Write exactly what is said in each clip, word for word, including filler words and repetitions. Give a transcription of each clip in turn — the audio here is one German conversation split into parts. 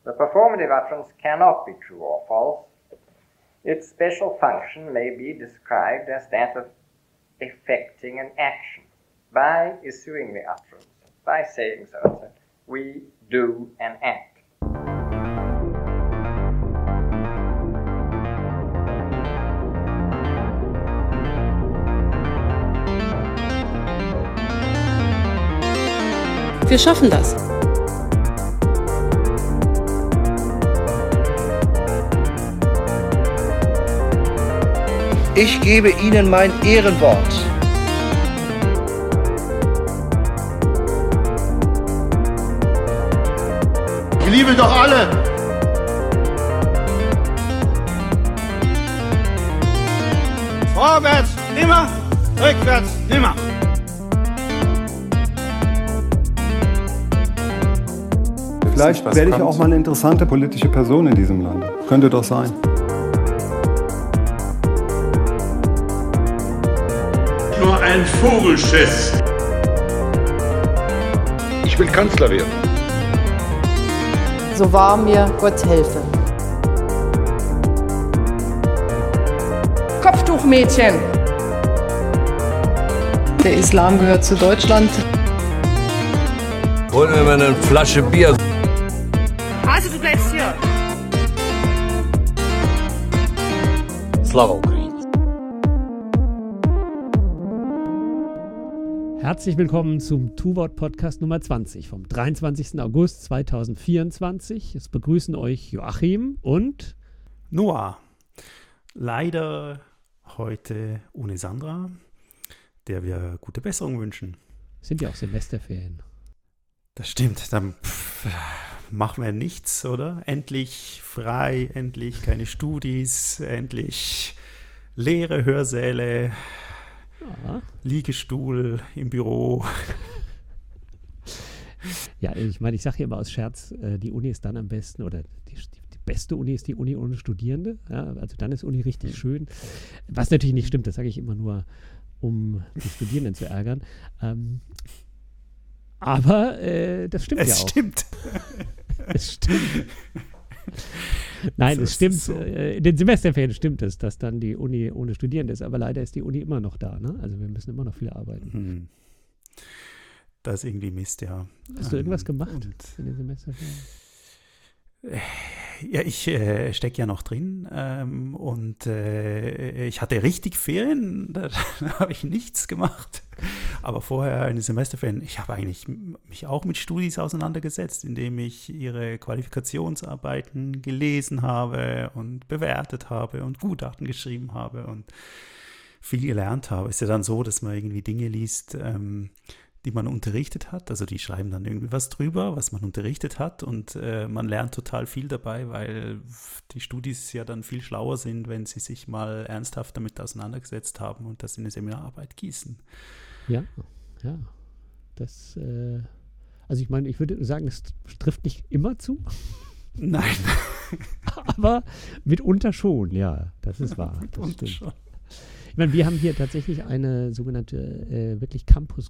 The performative utterance cannot be true or false. Its special function may be described as that of effecting an action by issuing the utterance, by saying so and so. We do an act. Wir schaffen das. Ich gebe Ihnen mein Ehrenwort. Ich liebe doch alle. Vorwärts immer, rückwärts nimmer. Vielleicht werde ich auch mal eine interessante politische Person in diesem Land. Könnte doch sein. Nur ein Vogelschiss. Ich will Kanzler werden. So wahr mir Gott helfe. Kopftuchmädchen. Der Islam gehört zu Deutschland. Holen wir mal eine Flasche Bier. Also du bleibst hier. Slava Ukraini. Herzlich willkommen zum Tu-Wort-Podcast Nummer zwanzig vom dreiundzwanzigsten August zweitausendvierundzwanzig. Es begrüßen euch Joachim und Noah. Leider heute ohne Sandra, der wir gute Besserung wünschen. Sind ja auch Semesterferien. Das stimmt, dann pff, machen wir nichts, oder? Endlich frei, endlich keine Studis, endlich leere Hörsäle, ja. Liegestuhl im Büro. Ja, ich meine, ich sage hier immer aus Scherz, die Uni ist dann am besten, oder die, die beste Uni ist die Uni ohne Studierende. Ja, also dann ist Uni richtig schön. Was natürlich nicht stimmt, das sage ich immer nur, um die Studierenden zu ärgern. Ähm, Aber äh, das stimmt es ja auch. Stimmt. Es stimmt. Nein, es stimmt. So. Äh, in den Semesterferien stimmt es, dass dann die Uni ohne Studierende ist. Aber leider ist die Uni immer noch da. Ne? Also wir müssen immer noch viel arbeiten. Hm. Das ist irgendwie Mist, ja. Hast du irgendwas ähm, gemacht in den Semesterferien? Ja, ich äh, stecke ja noch drin ähm, und äh, ich hatte richtig Ferien, da, da habe ich nichts gemacht. Aber vorher in den Semesterferien, ich habe eigentlich mich auch mit Studis auseinandergesetzt, indem ich ihre Qualifikationsarbeiten gelesen habe und bewertet habe und Gutachten geschrieben habe und viel gelernt habe. Es ist ja dann so, dass man irgendwie Dinge liest, ähm, die man unterrichtet hat. Also die schreiben dann irgendwie was drüber, was man unterrichtet hat und äh, man lernt total viel dabei, weil die Studis ja dann viel schlauer sind, wenn sie sich mal ernsthaft damit auseinandergesetzt haben und das in eine Seminararbeit gießen. Ja, ja. Das, äh, also ich meine, ich würde sagen, es trifft nicht immer zu. Nein. Aber mitunter schon, ja. Das ist wahr. Das stimmt. Schon. Ich meine, wir haben hier tatsächlich eine sogenannte äh, wirklich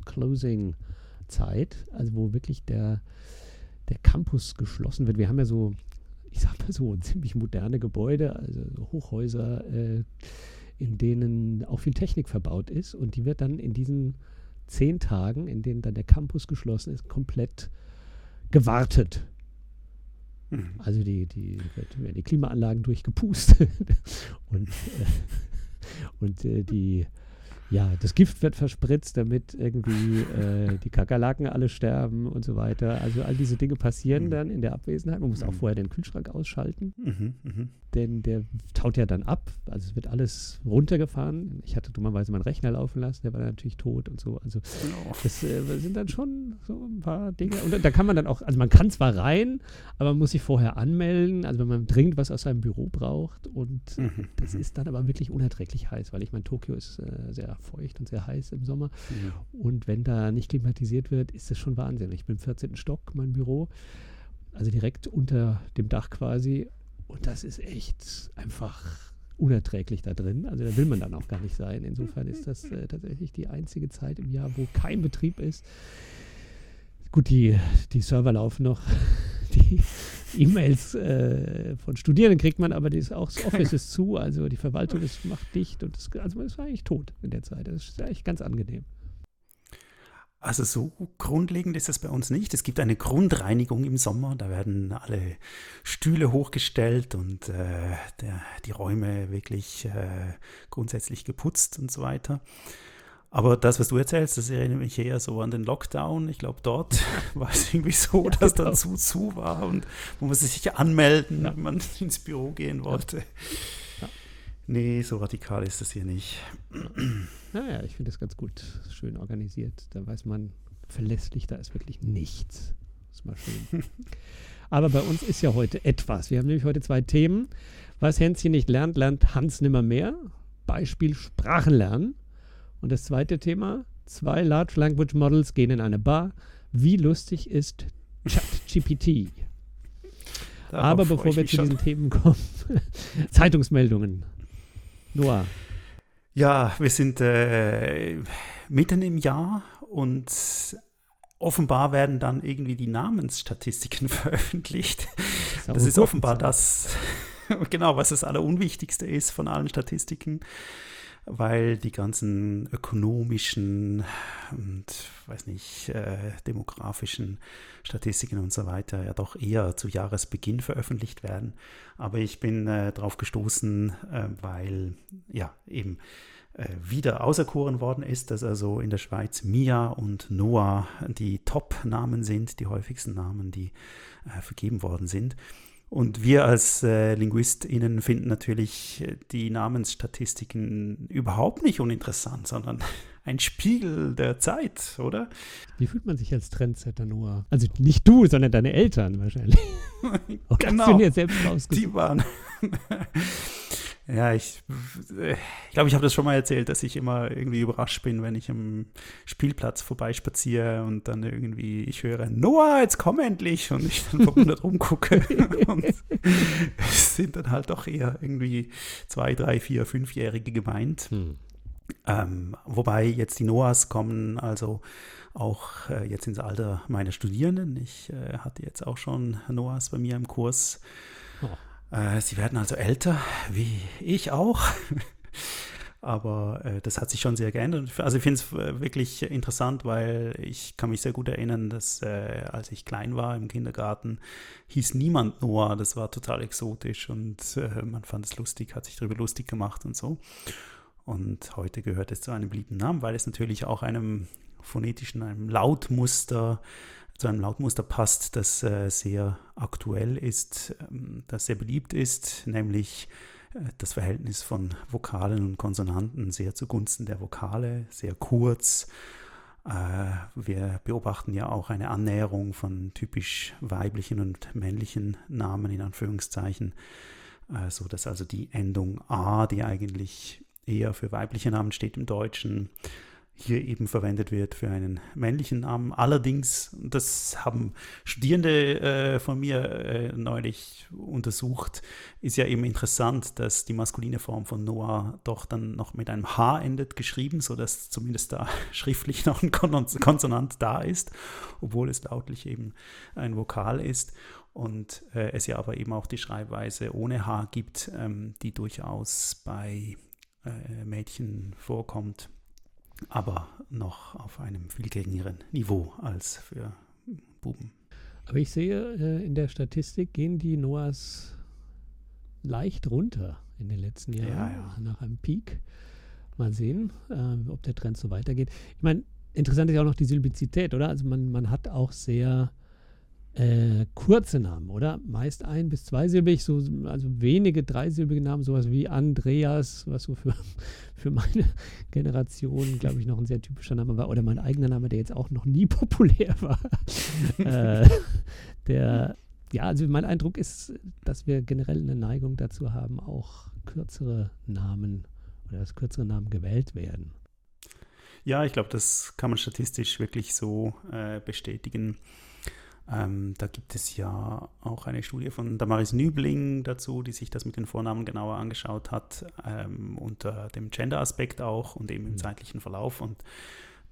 Campus-Closing-Zeit, also wo wirklich der, der Campus geschlossen wird. Wir haben ja so, ich sag mal so, ziemlich moderne Gebäude, also Hochhäuser, äh, in denen auch viel Technik verbaut ist und die wird dann in diesen zehn Tagen, in denen dann der Campus geschlossen ist, komplett gewartet. Mhm. Also die, die, werden die Klimaanlagen durchgepustet und äh, Und äh, die, ja, das Gift wird verspritzt, damit irgendwie äh, die Kakerlaken alle sterben und so weiter. Also all diese Dinge passieren mhm. dann in der Abwesenheit. Man muss mhm. auch vorher den Kühlschrank ausschalten, mhm, mh. denn der taut ja dann ab. Also es wird alles runtergefahren. Ich hatte dummerweise meinen Rechner laufen lassen, der war dann natürlich tot und so. Also oh. das äh, sind dann schon so ein paar Dinge. Und da kann man dann auch, also man kann zwar rein, aber man muss sich vorher anmelden, also wenn man dringend was aus seinem Büro braucht. Und mhm. das ist dann aber wirklich unerträglich heiß, weil ich meine, Tokio ist äh, sehr feucht und sehr heiß im Sommer. Mhm. Und wenn da nicht klimatisiert wird, ist das schon Wahnsinn. Ich bin im vierzehnten Stock, mein Büro, also direkt unter dem Dach quasi. Und das ist echt einfach unerträglich da drin. Also da will man dann auch gar nicht sein. Insofern ist das äh, tatsächlich die einzige Zeit im Jahr, wo kein Betrieb ist. Gut, die, die Server laufen noch, die E-Mails äh, von Studierenden kriegt man, aber das, auch das Office ist zu, also die Verwaltung ist, macht dicht und das, also man ist eigentlich tot in der Zeit. Das ist eigentlich ganz angenehm. Also so grundlegend ist es bei uns nicht. Es gibt eine Grundreinigung im Sommer, da werden alle Stühle hochgestellt und äh, der, die Räume wirklich äh, grundsätzlich geputzt und so weiter. Aber das, was du erzählst, das erinnert mich eher so an den Lockdown. Ich glaube, dort war es irgendwie so, dass dann zu zu war und man musste sich anmelden, ja. wenn man ins Büro gehen wollte. Ja. Ja. Nee, so radikal ist das hier nicht. Naja, ich finde das ganz gut, schön organisiert. Da weiß man verlässlich, da ist wirklich nichts. Das ist mal schön. Aber bei uns ist ja heute etwas. Wir haben nämlich heute zwei Themen. Was Hänschen nicht lernt, lernt Hans nimmermehr. Beispiel Sprachenlernen. Und das zweite Thema, zwei Large Language Models gehen in eine Bar. Wie lustig ist ChatGPT? Aber bevor wir zu diesen Themen kommen, Zeitungsmeldungen. Noah. Ja, wir sind äh, mitten im Jahr und offenbar werden dann irgendwie die Namensstatistiken veröffentlicht. Das, das ist offenbar das, genau, was das Allerunwichtigste ist von allen Statistiken, weil die ganzen ökonomischen und, weiß nicht, äh, demografischen Statistiken und so weiter ja doch eher zu Jahresbeginn veröffentlicht werden. Aber ich bin äh, drauf gestoßen, äh, weil ja eben äh, wieder auserkoren worden ist, dass also in der Schweiz Mia und Noah die Top-Namen sind, die häufigsten Namen, die äh, vergeben worden sind. Und wir als äh, LinguistInnen finden natürlich die Namensstatistiken überhaupt nicht uninteressant, sondern ein Spiegel der Zeit, oder? Wie fühlt man sich als Trendsetter, Noah? Also nicht du, sondern deine Eltern wahrscheinlich. Genau, hast du dir selbst rausgesucht? Die waren... Ja, ich glaube, ich, glaub, ich habe das schon mal erzählt, dass ich immer irgendwie überrascht bin, wenn ich am Spielplatz vorbeispaziere und dann irgendwie, ich höre, Noah, jetzt komm endlich, und ich dann verwundert rumgucke. Und es sind dann halt doch eher irgendwie zwei, drei, vier, fünfjährige gemeint. Hm. Ähm, wobei jetzt die Noahs kommen also auch äh, jetzt ins Alter meiner Studierenden. Ich äh, hatte jetzt auch schon Noahs bei mir im Kurs. Oh. Sie werden also älter, wie ich auch, aber äh, das hat sich schon sehr geändert. Also ich finde es wirklich interessant, weil ich kann mich sehr gut erinnern, dass äh, als ich klein war im Kindergarten, hieß niemand Noah, das war total exotisch und äh, man fand es lustig, hat sich darüber lustig gemacht und so. Und heute gehört es zu einem beliebten Namen, weil es natürlich auch einem phonetischen, einem Lautmuster zu einem Lautmuster passt, das äh, sehr aktuell ist, ähm, das sehr beliebt ist, nämlich äh, das Verhältnis von Vokalen und Konsonanten sehr zugunsten der Vokale, sehr kurz. Äh, wir beobachten ja auch eine Annäherung von typisch weiblichen und männlichen Namen in Anführungszeichen, äh, so dass also die Endung A, die eigentlich eher für weibliche Namen steht im Deutschen, hier eben verwendet wird für einen männlichen Namen. Allerdings, das haben Studierende äh, von mir äh, neulich untersucht, ist ja eben interessant, dass die maskuline Form von Noah doch dann noch mit einem H endet, geschrieben, sodass zumindest da schriftlich noch ein Kon- Konsonant da ist, obwohl es lautlich eben ein Vokal ist. Und äh, es ja aber eben auch die Schreibweise ohne H gibt, ähm, die durchaus bei äh, Mädchen vorkommt, aber noch auf einem viel geringeren Niveau als für Buben. Aber ich sehe, äh, in der Statistik gehen die Noahs leicht runter in den letzten Jahren, ja, ja. nach einem Peak. Mal sehen, äh, ob der Trend so weitergeht. Ich meine, interessant ist ja auch noch die Silbizität, oder? Also man, man hat auch sehr äh, kurze Namen, oder? Meist ein- bis zweisilbig, so, also wenige dreisilbige Namen, sowas wie Andreas, was so für, für meine Generation, glaube ich, noch ein sehr typischer Name war. Oder mein eigener Name, der jetzt auch noch nie populär war. äh, der, ja, also mein Eindruck ist, dass wir generell eine Neigung dazu haben, auch kürzere Namen oder dass kürzere Namen gewählt werden. Ja, ich glaube, das kann man statistisch wirklich so äh, bestätigen. Ähm, da gibt es ja auch eine Studie von Damaris Nübling dazu, die sich das mit den Vornamen genauer angeschaut hat, ähm, unter dem Gender-Aspekt auch und eben im zeitlichen Verlauf. Und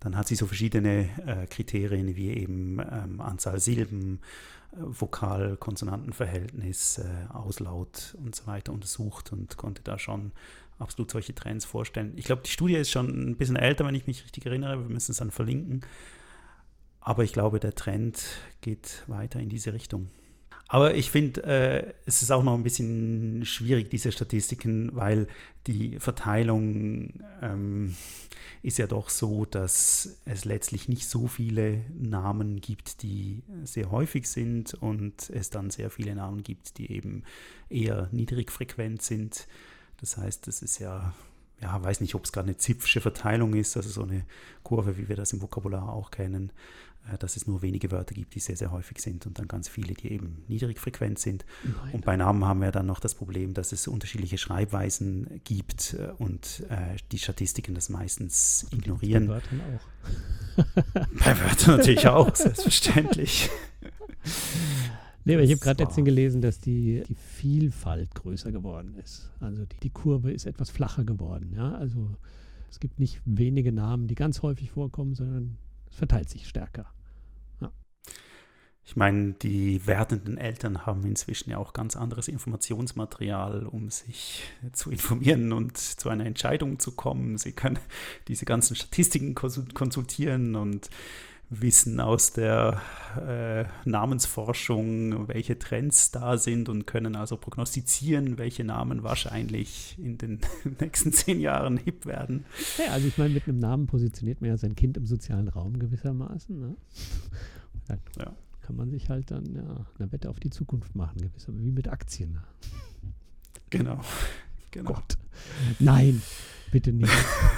dann hat sie so verschiedene äh, Kriterien wie eben ähm, Anzahl Silben, äh, Vokal-Konsonanten-Verhältnis, äh, Auslaut und so weiter untersucht und konnte da schon absolut solche Trends vorstellen. Ich glaube, die Studie ist schon ein bisschen älter, wenn ich mich richtig erinnere. Wir müssen es dann verlinken. Aber ich glaube, der Trend geht weiter in diese Richtung. Aber ich finde, äh, es ist auch noch ein bisschen schwierig, diese Statistiken, weil die Verteilung ähm, ist ja doch so, dass es letztlich nicht so viele Namen gibt, die sehr häufig sind und es dann sehr viele Namen gibt, die eben eher niedrigfrequent sind. Das heißt, das ist ja, ja, weiß nicht, ob es gerade eine Zipf'sche Verteilung ist, also so eine Kurve, wie wir das im Vokabular auch kennen, dass es nur wenige Wörter gibt, die sehr, sehr häufig sind und dann ganz viele, die eben niedrigfrequent sind. Nein. Und bei Namen haben wir dann noch das Problem, dass es unterschiedliche Schreibweisen gibt und äh, die Statistiken das meistens ignorieren. Bei Wörtern auch. Bei Wörtern natürlich auch, selbstverständlich. Nee, aber ich habe gerade letztens gelesen, dass die, die Vielfalt größer geworden ist. Also die, die Kurve ist etwas flacher geworden. Ja? Also es gibt nicht wenige Namen, die ganz häufig vorkommen, sondern es verteilt sich stärker. Ja. Ich meine, die werdenden Eltern haben inzwischen ja auch ganz anderes Informationsmaterial, um sich zu informieren und zu einer Entscheidung zu kommen. Sie können diese ganzen Statistiken konsultieren und wissen aus der äh, Namensforschung, welche Trends da sind und können also prognostizieren, welche Namen wahrscheinlich in den nächsten zehn Jahren hip werden. Ja, also ich meine, mit einem Namen positioniert man ja sein Kind im sozialen Raum gewissermaßen. Ne? Dann ja. kann man sich halt dann ja, eine Wette auf die Zukunft machen, gewissermaßen, wie mit Aktien. Ne? Genau. genau. Gott. Nein, bitte nicht.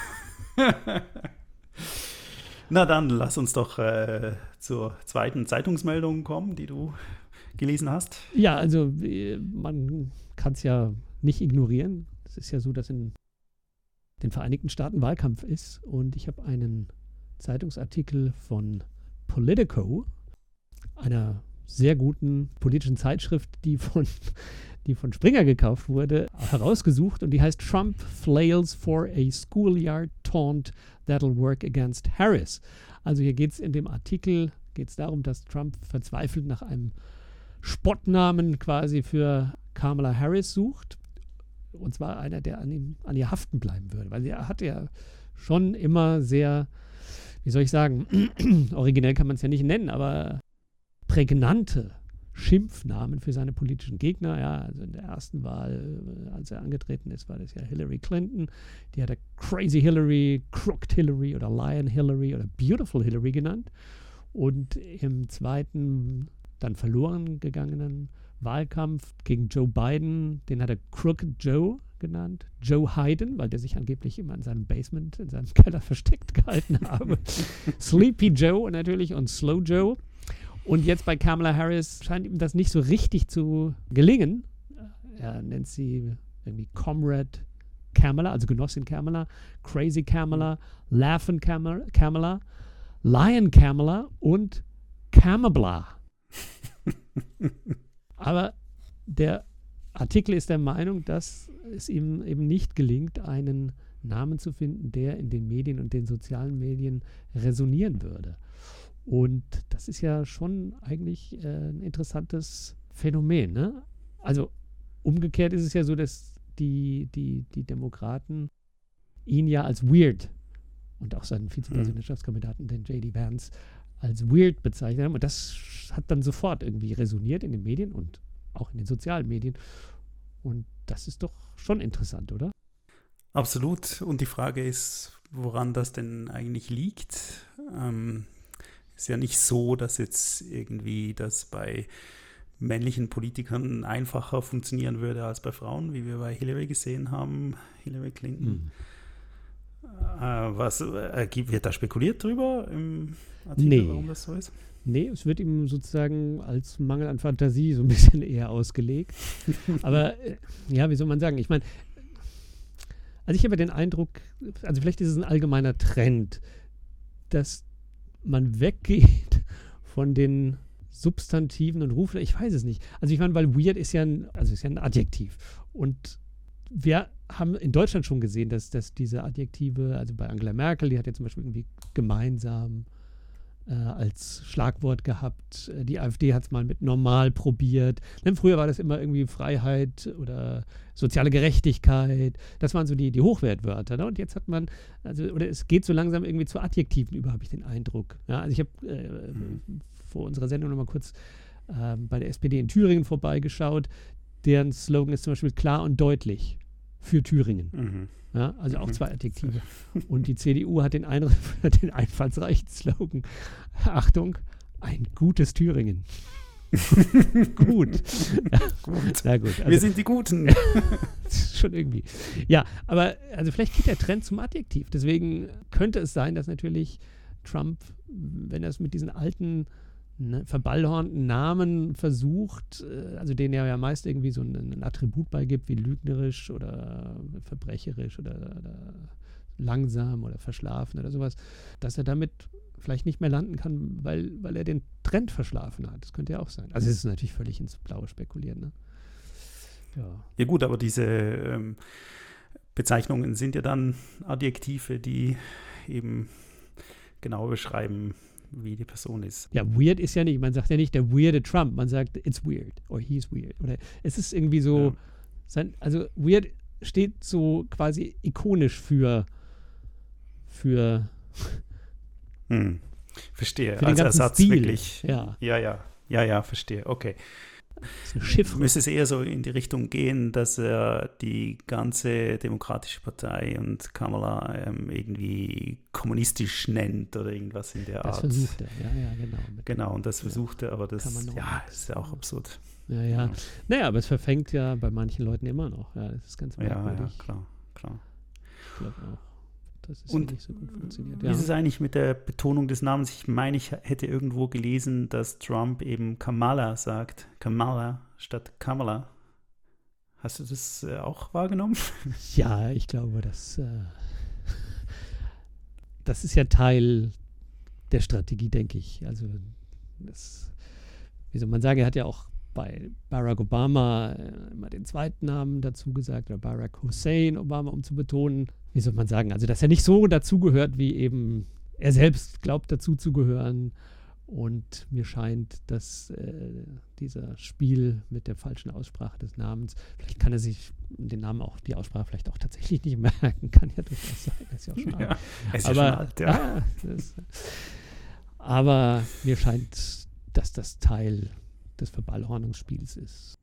Na dann, lass uns doch äh, zur zweiten Zeitungsmeldung kommen, die du gelesen hast. Ja, also man kann es ja nicht ignorieren. Es ist ja so, dass in den Vereinigten Staaten Wahlkampf ist und ich habe einen Zeitungsartikel von Politico, einer sehr guten politischen Zeitschrift, die von, die von Springer gekauft wurde, herausgesucht und die heißt Trump Flails for a Schoolyard Taunt That'll Work Against Harris. Also hier geht es in dem Artikel geht's darum, dass Trump verzweifelt nach einem Spottnamen quasi für Kamala Harris sucht. Und zwar einer, der an, ihm, an ihr haften bleiben würde. Weil er hat ja schon immer sehr, wie soll ich sagen, originell kann man es ja nicht nennen, aber prägnante Schimpfnamen für seine politischen Gegner. Ja, also in der ersten Wahl, als er angetreten ist, war das ja Hillary Clinton. Die hat er Crazy Hillary, Crooked Hillary oder Lion Hillary oder Beautiful Hillary genannt. Und im zweiten, dann verloren gegangenen Wahlkampf gegen Joe Biden, den hat er Crooked Joe genannt. Joe Hayden, weil der sich angeblich immer in seinem Basement, in seinem Keller versteckt gehalten habe. Sleepy Joe natürlich und Slow Joe. Und jetzt bei Kamala Harris scheint ihm das nicht so richtig zu gelingen. Er nennt sie irgendwie Comrade Kamala, also Genossin Kamala, Crazy Kamala, Laughin' Kamala, Kamala, Lion Kamala und Kamabla. Aber der Artikel ist der Meinung, dass es ihm eben nicht gelingt, einen Namen zu finden, der in den Medien und den sozialen Medien resonieren würde. Und das ist ja schon eigentlich äh, ein interessantes Phänomen. Ne? Also umgekehrt ist es ja so, dass die, die, die Demokraten ihn ja als weird und auch seinen Vizepräsidentschaftskandidaten, den J D Vance, als weird bezeichnet haben. Und das hat dann sofort irgendwie resoniert in den Medien und auch in den sozialen Medien. Und das ist doch schon interessant, oder? Absolut. Und die Frage ist, woran das denn eigentlich liegt. Ähm, ist ja nicht so, dass jetzt irgendwie das bei männlichen Politikern einfacher funktionieren würde als bei Frauen, wie wir bei Hillary gesehen haben, Hillary Clinton. Mhm. Äh, was äh, wird da spekuliert drüber im Artikel, nee. warum das so ist? Nee, es wird ihm sozusagen als Mangel an Fantasie so ein bisschen eher ausgelegt. Aber äh, ja, wie soll man sagen? Ich meine, also ich habe den Eindruck, also vielleicht ist es ein allgemeiner Trend, dass man weggeht von den Substantiven und Rufen, ich weiß es nicht. Also ich meine, weil weird ist ja ein, also ist ja ein Adjektiv. Und wir haben in Deutschland schon gesehen, dass, dass diese Adjektive, also bei Angela Merkel, die hat ja zum Beispiel irgendwie gemeinsam äh, als Schlagwort gehabt. Die AfD hat es mal mit normal probiert. Denn früher war das immer irgendwie Freiheit oder soziale Gerechtigkeit. Das waren so die, die Hochwertwörter. Ne? Und jetzt hat man, also, oder es geht so langsam irgendwie zu Adjektiven über, habe ich den Eindruck. Ja, also ich habe äh, mhm. vor unserer Sendung nochmal kurz äh, bei der S P D in Thüringen vorbeigeschaut. Deren Slogan ist zum Beispiel klar und deutlich für Thüringen. Mhm. Ja, also auch mhm. zwei Adjektive. Und die C D U hat den, ein, den einfallsreichen Slogan. Achtung, ein gutes Thüringen. Gut. Gut. Na gut. Also, wir sind die Guten. Schon irgendwie. Ja, aber also vielleicht geht der Trend zum Adjektiv. Deswegen könnte es sein, dass natürlich Trump, wenn er es mit diesen alten Ne, verballhornten Namen versucht, äh, also denen er ja meist irgendwie so ein, ein Attribut beigibt, wie lügnerisch oder verbrecherisch oder, oder langsam oder verschlafen oder sowas, dass er damit vielleicht nicht mehr landen kann, weil, weil er den Trend verschlafen hat. Das könnte ja auch sein. Also es ist natürlich völlig ins Blaue spekulieren. Ne? Ja. Ja gut, aber diese ähm, Bezeichnungen sind ja dann Adjektive, die eben genau beschreiben, wie die Person ist. Ja, weird ist ja nicht, man sagt ja nicht der weirde Trump, man sagt it's weird or he's weird. Oder es ist irgendwie so, ja. sein, also weird steht so quasi ikonisch für für hm. Verstehe, für als Ersatz Stil. Wirklich. Ja. ja, ja, ja, ja, verstehe, okay. Das ist ein Schiff. Müsste es eher so in die Richtung gehen, dass er die ganze Demokratische Partei und Kamala ähm, irgendwie kommunistisch nennt oder irgendwas in der das Art. Das versucht er, ja, ja, genau. Genau, und das versucht er, aber das ja, ist ja auch absurd. Ja, ja. ja. Naja, aber es verfängt ja bei manchen Leuten immer noch. Ja, das ist ganz merkwürdig. Ja, ja, klar, klar. Ich glaube auch. Das ist und ja nicht so gut funktioniert. Wie ja. ist es eigentlich mit der Betonung des Namens? Ich meine, ich hätte irgendwo gelesen, dass Trump eben Kamala sagt. Kamala statt Kamala. Hast du das äh, auch wahrgenommen? Ja, ich glaube, das, äh, das ist ja Teil der Strategie, denke ich. Also, das, wie soll man sagen, er hat ja auch bei Barack Obama äh, immer den zweiten Namen dazu gesagt, oder Barack Hussein Obama, um zu betonen, wie soll man sagen, also dass er nicht so dazugehört, wie eben er selbst glaubt, dazu zu gehören. Und mir scheint, dass äh, dieser Spiel mit der falschen Aussprache des Namens, vielleicht kann er sich den Namen auch, die Aussprache vielleicht auch tatsächlich nicht merken, kann ja durchaus sein, das ist ja auch schon alt. Ja, er ist aber, ja schon alt, ja. Ah, das, aber mir scheint, dass das Teil des Verballhornungsspiels ist.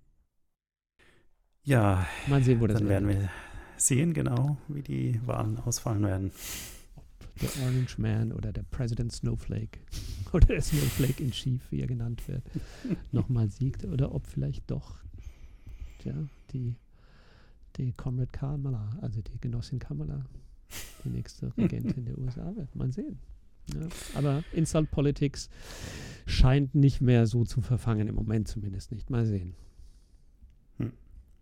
Ja, mal sehen, wo das dann werden wir sehen, genau, wie die Wahlen ausfallen werden. Ob der Orange Man oder der President Snowflake oder der Snowflake in Chief, wie er genannt wird, nochmal siegt oder ob vielleicht doch ja, die, die Comrade Kamala, also die Genossin Kamala, die nächste Regentin der U S A wird. Mal sehen. Ja, aber Insult Politics scheint nicht mehr so zu verfangen, im Moment zumindest nicht. Mal sehen. Hm.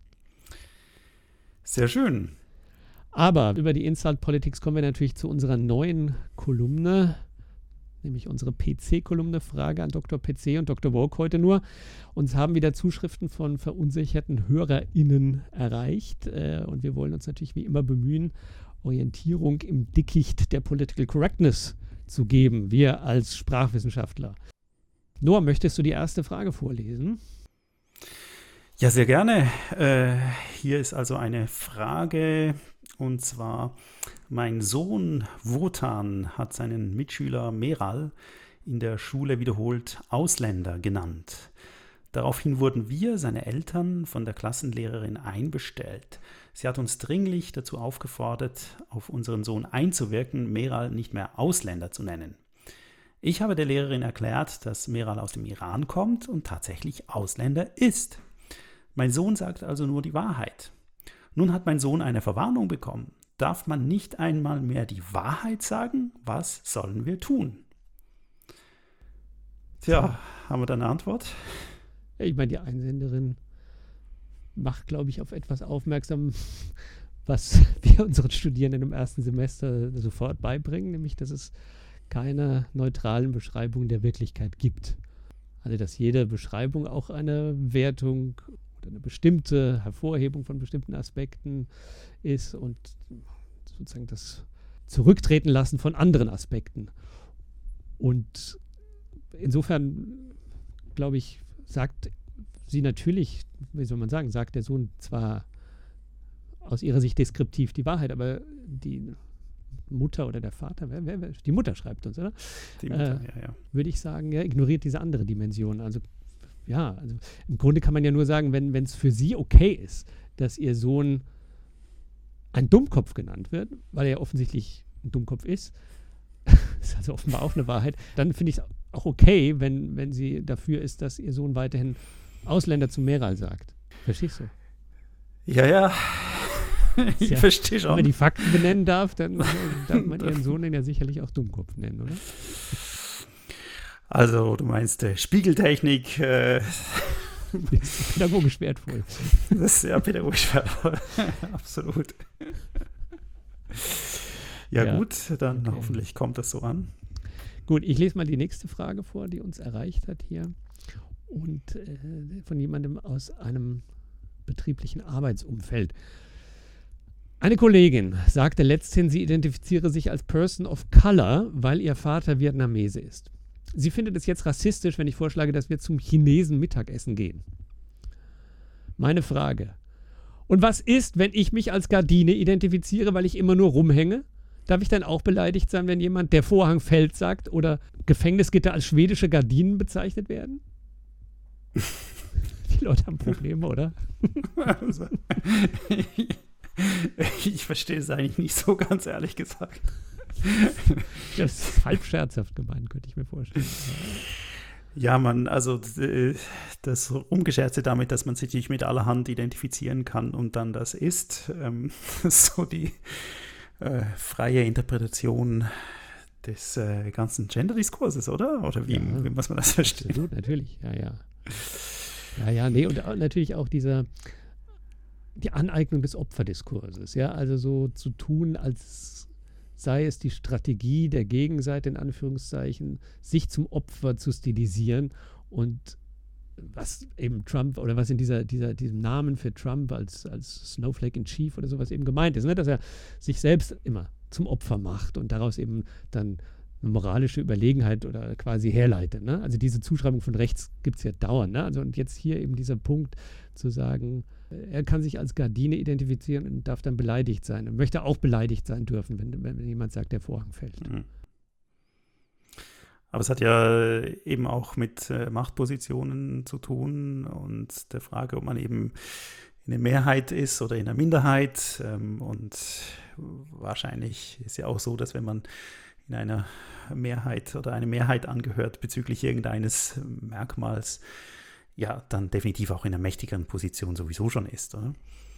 Sehr schön. Aber über die Insult Politics kommen wir natürlich zu unserer neuen Kolumne, nämlich unsere P C-Kolumne, Frage an Doktor P C und Doktor Woke heute nur. Uns haben wieder Zuschriften von verunsicherten HörerInnen erreicht äh, und wir wollen uns natürlich wie immer bemühen, Orientierung im Dickicht der Political Correctness zu geben, wir als Sprachwissenschaftler. Noah, möchtest du die erste Frage vorlesen? Ja, sehr gerne. Äh, hier ist also eine Frage, und zwar: Mein Sohn Wotan hat seinen Mitschüler Meral in der Schule wiederholt Ausländer genannt. Daraufhin wurden wir, seine Eltern, von der Klassenlehrerin einbestellt. Sie hat uns dringlich dazu aufgefordert, auf unseren Sohn einzuwirken, Meral nicht mehr Ausländer zu nennen. Ich habe der Lehrerin erklärt, dass Meral aus dem Iran kommt und tatsächlich Ausländer ist. Mein Sohn sagt also nur die Wahrheit. Nun hat mein Sohn eine Verwarnung bekommen. Darf man nicht einmal mehr die Wahrheit sagen? Was sollen wir tun? Tja, haben wir da eine Antwort? Ich meine, die Einsenderin macht, glaube ich, auf etwas aufmerksam, was wir unseren Studierenden im ersten Semester sofort beibringen, nämlich, dass es keine neutralen Beschreibungen der Wirklichkeit gibt. Also, dass jede Beschreibung auch eine Wertung oder eine bestimmte Hervorhebung von bestimmten Aspekten ist und sozusagen das Zurücktreten lassen von anderen Aspekten. Und insofern, glaube ich, sagt sie natürlich, wie soll man sagen, sagt der Sohn zwar aus ihrer Sicht deskriptiv die Wahrheit, aber die Mutter oder der Vater, wer, wer, wer, die Mutter schreibt uns, oder? Die Mutter, äh, ja, ja. Würde ich sagen, ja, ignoriert diese andere Dimension. Also ja, also im Grunde kann man ja nur sagen, wenn es für sie okay ist, dass ihr Sohn ein Dummkopf genannt wird, weil er ja offensichtlich ein Dummkopf ist, ist also offenbar auch eine Wahrheit, dann finde ich es auch okay, wenn, wenn sie dafür ist, dass ihr Sohn weiterhin Ausländer zu Meral sagt. Verstehst du? Ja, ja. Ich ja, verstehe schon. Wenn man die Fakten benennen darf, dann äh, darf man ihren Sohn dann ja sicherlich auch Dummkopf nennen, oder? Also, du meinst äh, Spiegeltechnik. Äh, das ist pädagogisch wertvoll. Das ist ja pädagogisch wertvoll. Absolut. Ja, ja, gut, dann okay. Hoffentlich kommt das so an. Gut, ich lese mal die nächste Frage vor, die uns erreicht hat hier. Und äh, von jemandem aus einem betrieblichen Arbeitsumfeld. Eine Kollegin sagte letzthin, sie identifiziere sich als Person of Color, weil ihr Vater Vietnamese ist. Sie findet es jetzt rassistisch, wenn ich vorschlage, dass wir zum Chinesen Mittagessen gehen. Meine Frage: Und was ist, wenn ich mich als Gardine identifiziere, weil ich immer nur rumhänge? Darf ich dann auch beleidigt sein, wenn jemand der Vorhang fällt sagt oder Gefängnisgitter als schwedische Gardinen bezeichnet werden? Die Leute haben Probleme, oder? Also, ich verstehe es eigentlich nicht so ganz, ehrlich gesagt. Das ist halb scherzhaft gemeint, könnte ich mir vorstellen. Ja, man, also das Rumgescherze damit, dass man sich nicht mit allerhand identifizieren kann und dann das ist, ähm, so die äh, freie Interpretation des äh, ganzen Gender-Diskurses, oder? Oder wie, ja, wie muss man das verstehen? Absolut, natürlich, ja, ja. Ja, ja, nee, und auch, natürlich auch dieser, die Aneignung des Opferdiskurses, ja, also so zu tun, als sei es die Strategie der Gegenseite, in Anführungszeichen, sich zum Opfer zu stilisieren und was eben Trump oder was in dieser, dieser, diesem Namen für Trump als, als Snowflake in Chief oder sowas eben gemeint ist, ne? Dass er sich selbst immer zum Opfer macht und daraus eben dann eine moralische Überlegenheit oder quasi herleitet. Ne? Also diese Zuschreibung von rechts gibt es ja dauernd. Ne? Also und jetzt hier eben dieser Punkt zu sagen, er kann sich als Gardine identifizieren und darf dann beleidigt sein. Und möchte auch beleidigt sein dürfen, wenn, wenn jemand sagt, der Vorhang fällt. Mhm. Aber es hat ja eben auch mit äh, Machtpositionen zu tun und der Frage, ob man eben in der Mehrheit ist oder in der Minderheit. Ähm, und wahrscheinlich ist ja auch so, dass wenn man in einer Mehrheit oder eine Mehrheit angehört bezüglich irgendeines Merkmals, ja, dann definitiv auch in einer mächtigeren Position sowieso schon ist, oder?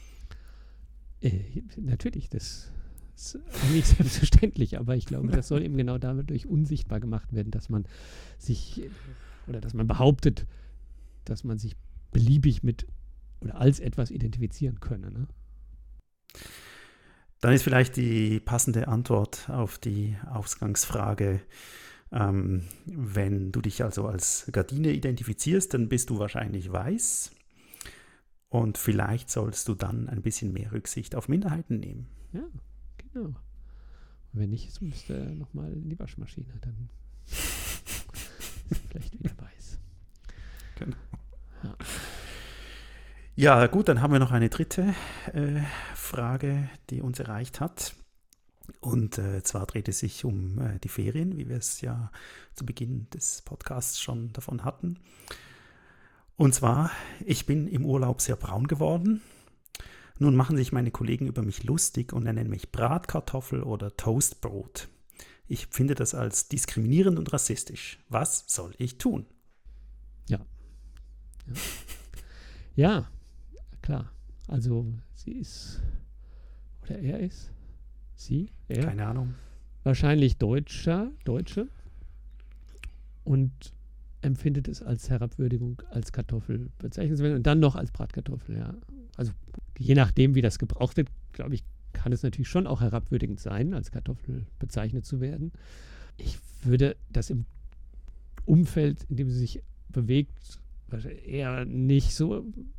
Äh, natürlich, das ist eigentlich selbstverständlich, aber ich glaube, das soll eben genau dadurch unsichtbar gemacht werden, dass man sich oder dass man behauptet, dass man sich beliebig mit oder als etwas identifizieren könne. Ne? Dann ist vielleicht die passende Antwort auf die Ausgangsfrage, ähm, wenn du dich also als Gardine identifizierst, dann bist du wahrscheinlich weiß und vielleicht sollst du dann ein bisschen mehr Rücksicht auf Minderheiten nehmen. Ja, genau. Und wenn nicht, müsste er nochmal in die Waschmaschine, dann vielleicht wieder weiß. Genau. Ja. Ja, gut, dann haben wir noch eine dritte äh, Frage, die uns erreicht hat. Und äh, zwar dreht es sich um äh, die Ferien, wie wir es ja zu Beginn des Podcasts schon davon hatten. Und zwar, ich bin im Urlaub sehr braun geworden. Nun machen sich meine Kollegen über mich lustig und nennen mich Bratkartoffel oder Toastbrot. Ich finde das als diskriminierend und rassistisch. Was soll ich tun? Ja. Ja. Ja. Klar, also sie ist, oder er ist, sie, er. Keine Ahnung. Wahrscheinlich Deutscher, Deutsche und empfindet es als Herabwürdigung, als Kartoffel bezeichnet zu werden und dann noch als Bratkartoffel, ja. Also je nachdem, wie das gebraucht wird, glaube ich, kann es natürlich schon auch herabwürdigend sein, als Kartoffel bezeichnet zu werden. Ich würde das im Umfeld, in dem sie sich bewegt, eher nicht so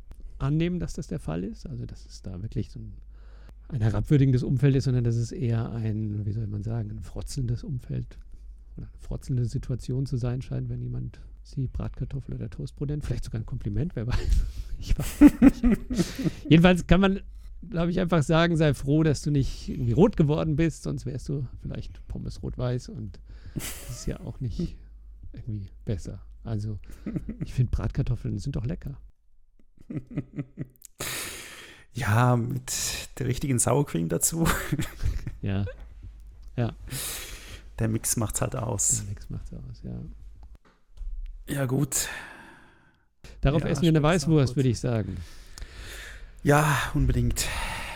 annehmen, dass das der Fall ist. Also dass es da wirklich so ein, ein herabwürdigendes Umfeld ist, sondern dass es eher ein, wie soll man sagen, ein frotzelndes Umfeld oder eine frotzelnde Situation zu sein scheint, wenn jemand sie Bratkartoffel oder Toastbrot nennt. Vielleicht sogar ein Kompliment, wer weiß. Ich weiß nicht. Jedenfalls kann man, glaube ich, einfach sagen, sei froh, dass du nicht irgendwie rot geworden bist, sonst wärst du vielleicht Pommes rot-weiß und das ist ja auch nicht irgendwie besser. Also ich finde Bratkartoffeln sind doch lecker. Ja, mit der richtigen Sour Cream dazu. Ja, ja. Der Mix macht's halt aus. Der Mix macht's aus, ja. Ja, gut. Darauf ja, essen wir eine Weißwurst, würde ich sagen. Ja, unbedingt.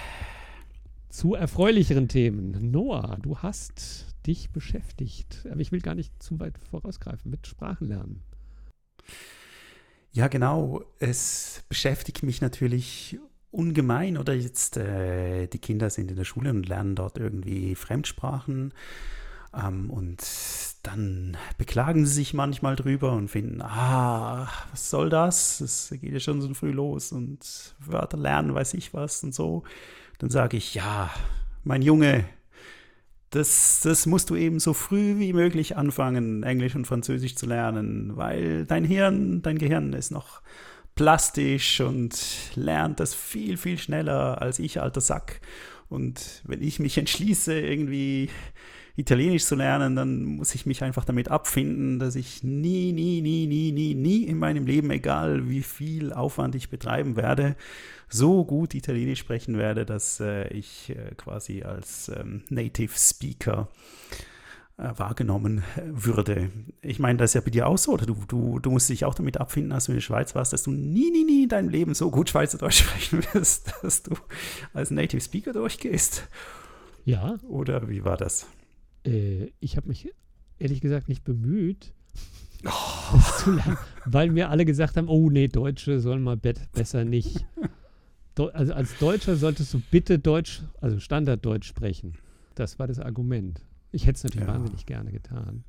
Zu erfreulicheren Themen. Noah, du hast dich beschäftigt, aber ich will gar nicht zu weit vorausgreifen, mit Sprachenlernen. Ja, genau. Es beschäftigt mich natürlich ungemein. Oder jetzt, äh, die Kinder sind in der Schule und lernen dort irgendwie Fremdsprachen. Ähm, und dann beklagen sie sich manchmal drüber und finden, ah, was soll das? Es geht ja schon so früh los und Wörter lernen, weiß ich was und so. Dann sage ich, ja, mein Junge, das, das musst du eben so früh wie möglich anfangen, Englisch und Französisch zu lernen, weil dein Hirn, dein Gehirn ist noch plastisch und lernt das viel, viel schneller als ich, alter Sack. Und wenn ich mich entschließe, irgendwie Italienisch zu lernen, dann muss ich mich einfach damit abfinden, dass ich nie, nie, nie, nie, nie, nie in meinem Leben, egal wie viel Aufwand ich betreiben werde, so gut Italienisch sprechen werde, dass äh, ich äh, quasi als ähm, Native Speaker äh, wahrgenommen würde. Ich meine, das ist ja bei dir auch so, oder du, du, du musst dich auch damit abfinden, als du in der Schweiz warst, dass du nie, nie, nie in deinem Leben so gut Schweizerdeutsch sprechen wirst, dass du als Native Speaker durchgehst. Ja. Oder wie war das? Äh, ich habe mich ehrlich gesagt nicht bemüht, oh. das zu lernen, weil mir alle gesagt haben, oh nee, Deutsche sollen mal be- besser nicht. Do- also als Deutscher solltest du bitte Deutsch, also Standarddeutsch sprechen. Das war das Argument. Ich hätte es natürlich ja. wahnsinnig gerne getan.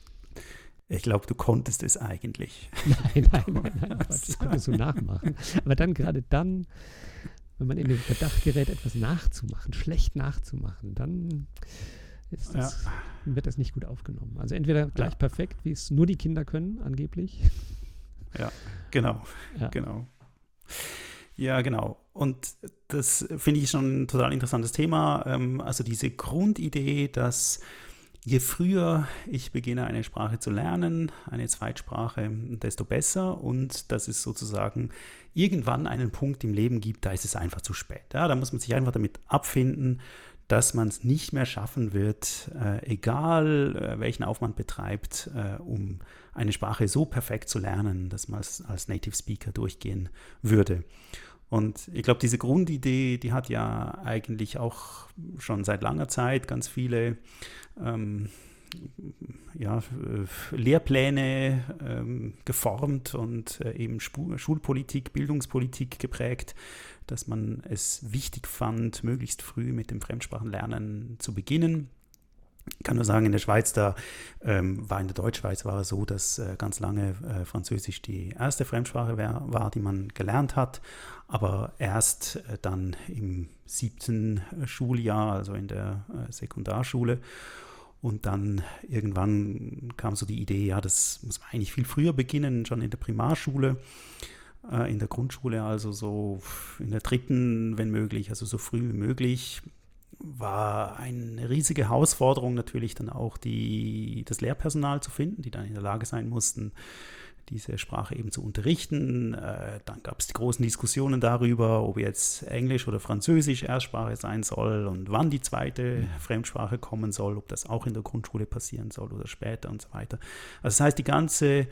Ich glaube, du konntest es eigentlich. Nein, nein, nein, nein, Quatsch, ich konnte es so nachmachen. Aber dann, gerade dann, wenn man in den Verdacht gerät, etwas nachzumachen, schlecht nachzumachen, dann ist das, ja. wird das nicht gut aufgenommen. Also entweder gleich ja. perfekt, wie es nur die Kinder können, angeblich. Ja, genau, ja. genau. Ja, genau. Und das finde ich schon ein total interessantes Thema. Also diese Grundidee, dass je früher ich beginne, eine Sprache zu lernen, eine Zweitsprache, desto besser. Und dass es sozusagen irgendwann einen Punkt im Leben gibt, da ist es einfach zu spät. Ja, da muss man sich einfach damit abfinden, dass man es nicht mehr schaffen wird, äh, egal äh, welchen Aufwand betreibt, äh, um eine Sprache so perfekt zu lernen, dass man als, als Native Speaker durchgehen würde. Und ich glaube, diese Grundidee, die hat ja eigentlich auch schon seit langer Zeit ganz viele ähm, ja, äh, Lehrpläne ähm, geformt und äh, eben Sp- Schulpolitik, Bildungspolitik geprägt, dass man es wichtig fand, möglichst früh mit dem Fremdsprachenlernen zu beginnen. Ich kann nur sagen, in der Schweiz, da ähm, war in der Deutschschweiz war es so, dass äh, ganz lange äh, Französisch die erste Fremdsprache wär, war, die man gelernt hat, aber erst äh, dann im siebten Schuljahr, also in der äh, Sekundarschule. Und dann irgendwann kam so die Idee, ja, das muss man eigentlich viel früher beginnen, schon in der Primarschule, äh, in der Grundschule, also so in der dritten, wenn möglich, also so früh wie möglich. War eine riesige Herausforderung natürlich dann auch, die, das Lehrpersonal zu finden, die dann in der Lage sein mussten, diese Sprache eben zu unterrichten. Äh, dann gab es die großen Diskussionen darüber, ob jetzt Englisch oder Französisch Erstsprache sein soll und wann die zweite Fremdsprache kommen soll, ob das auch in der Grundschule passieren soll oder später und so weiter. Also das heißt, die ganze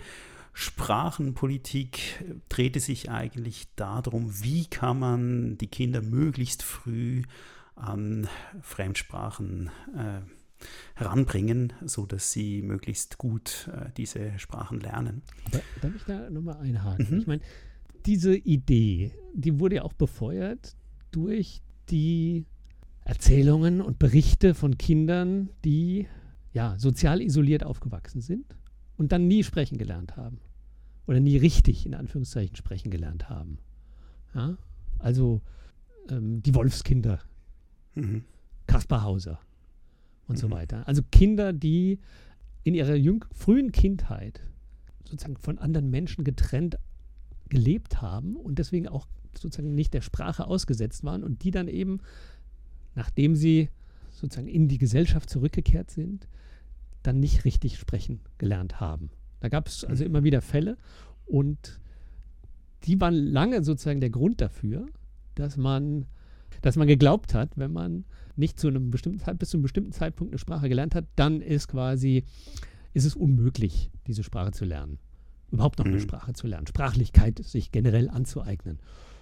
Sprachenpolitik drehte sich eigentlich darum, wie kann man die Kinder möglichst früh an Fremdsprachen äh, heranbringen, sodass sie möglichst gut äh, diese Sprachen lernen. Aber darf ich da nochmal einhaken? Mhm. Ich meine, diese Idee, die wurde ja auch befeuert durch die Erzählungen und Berichte von Kindern, die ja sozial isoliert aufgewachsen sind und dann nie sprechen gelernt haben. Oder nie richtig, in Anführungszeichen, sprechen gelernt haben. Ja? Also ähm, die Wolfskinder, mhm. Kaspar Hauser und mhm. so weiter. Also Kinder, die in ihrer jüng- frühen Kindheit sozusagen von anderen Menschen getrennt gelebt haben und deswegen auch sozusagen nicht der Sprache ausgesetzt waren und die dann eben, nachdem sie sozusagen in die Gesellschaft zurückgekehrt sind, dann nicht richtig sprechen gelernt haben. Da gab es also immer wieder Fälle und die waren lange sozusagen der Grund dafür, dass man, dass man geglaubt hat, wenn man nicht zu einem bestimmten Zeit, bis zu einem bestimmten Zeitpunkt eine Sprache gelernt hat, dann ist quasi, ist es unmöglich, diese Sprache zu lernen. Überhaupt noch mhm. eine Sprache zu lernen. Sprachlichkeit sich generell anzueignen.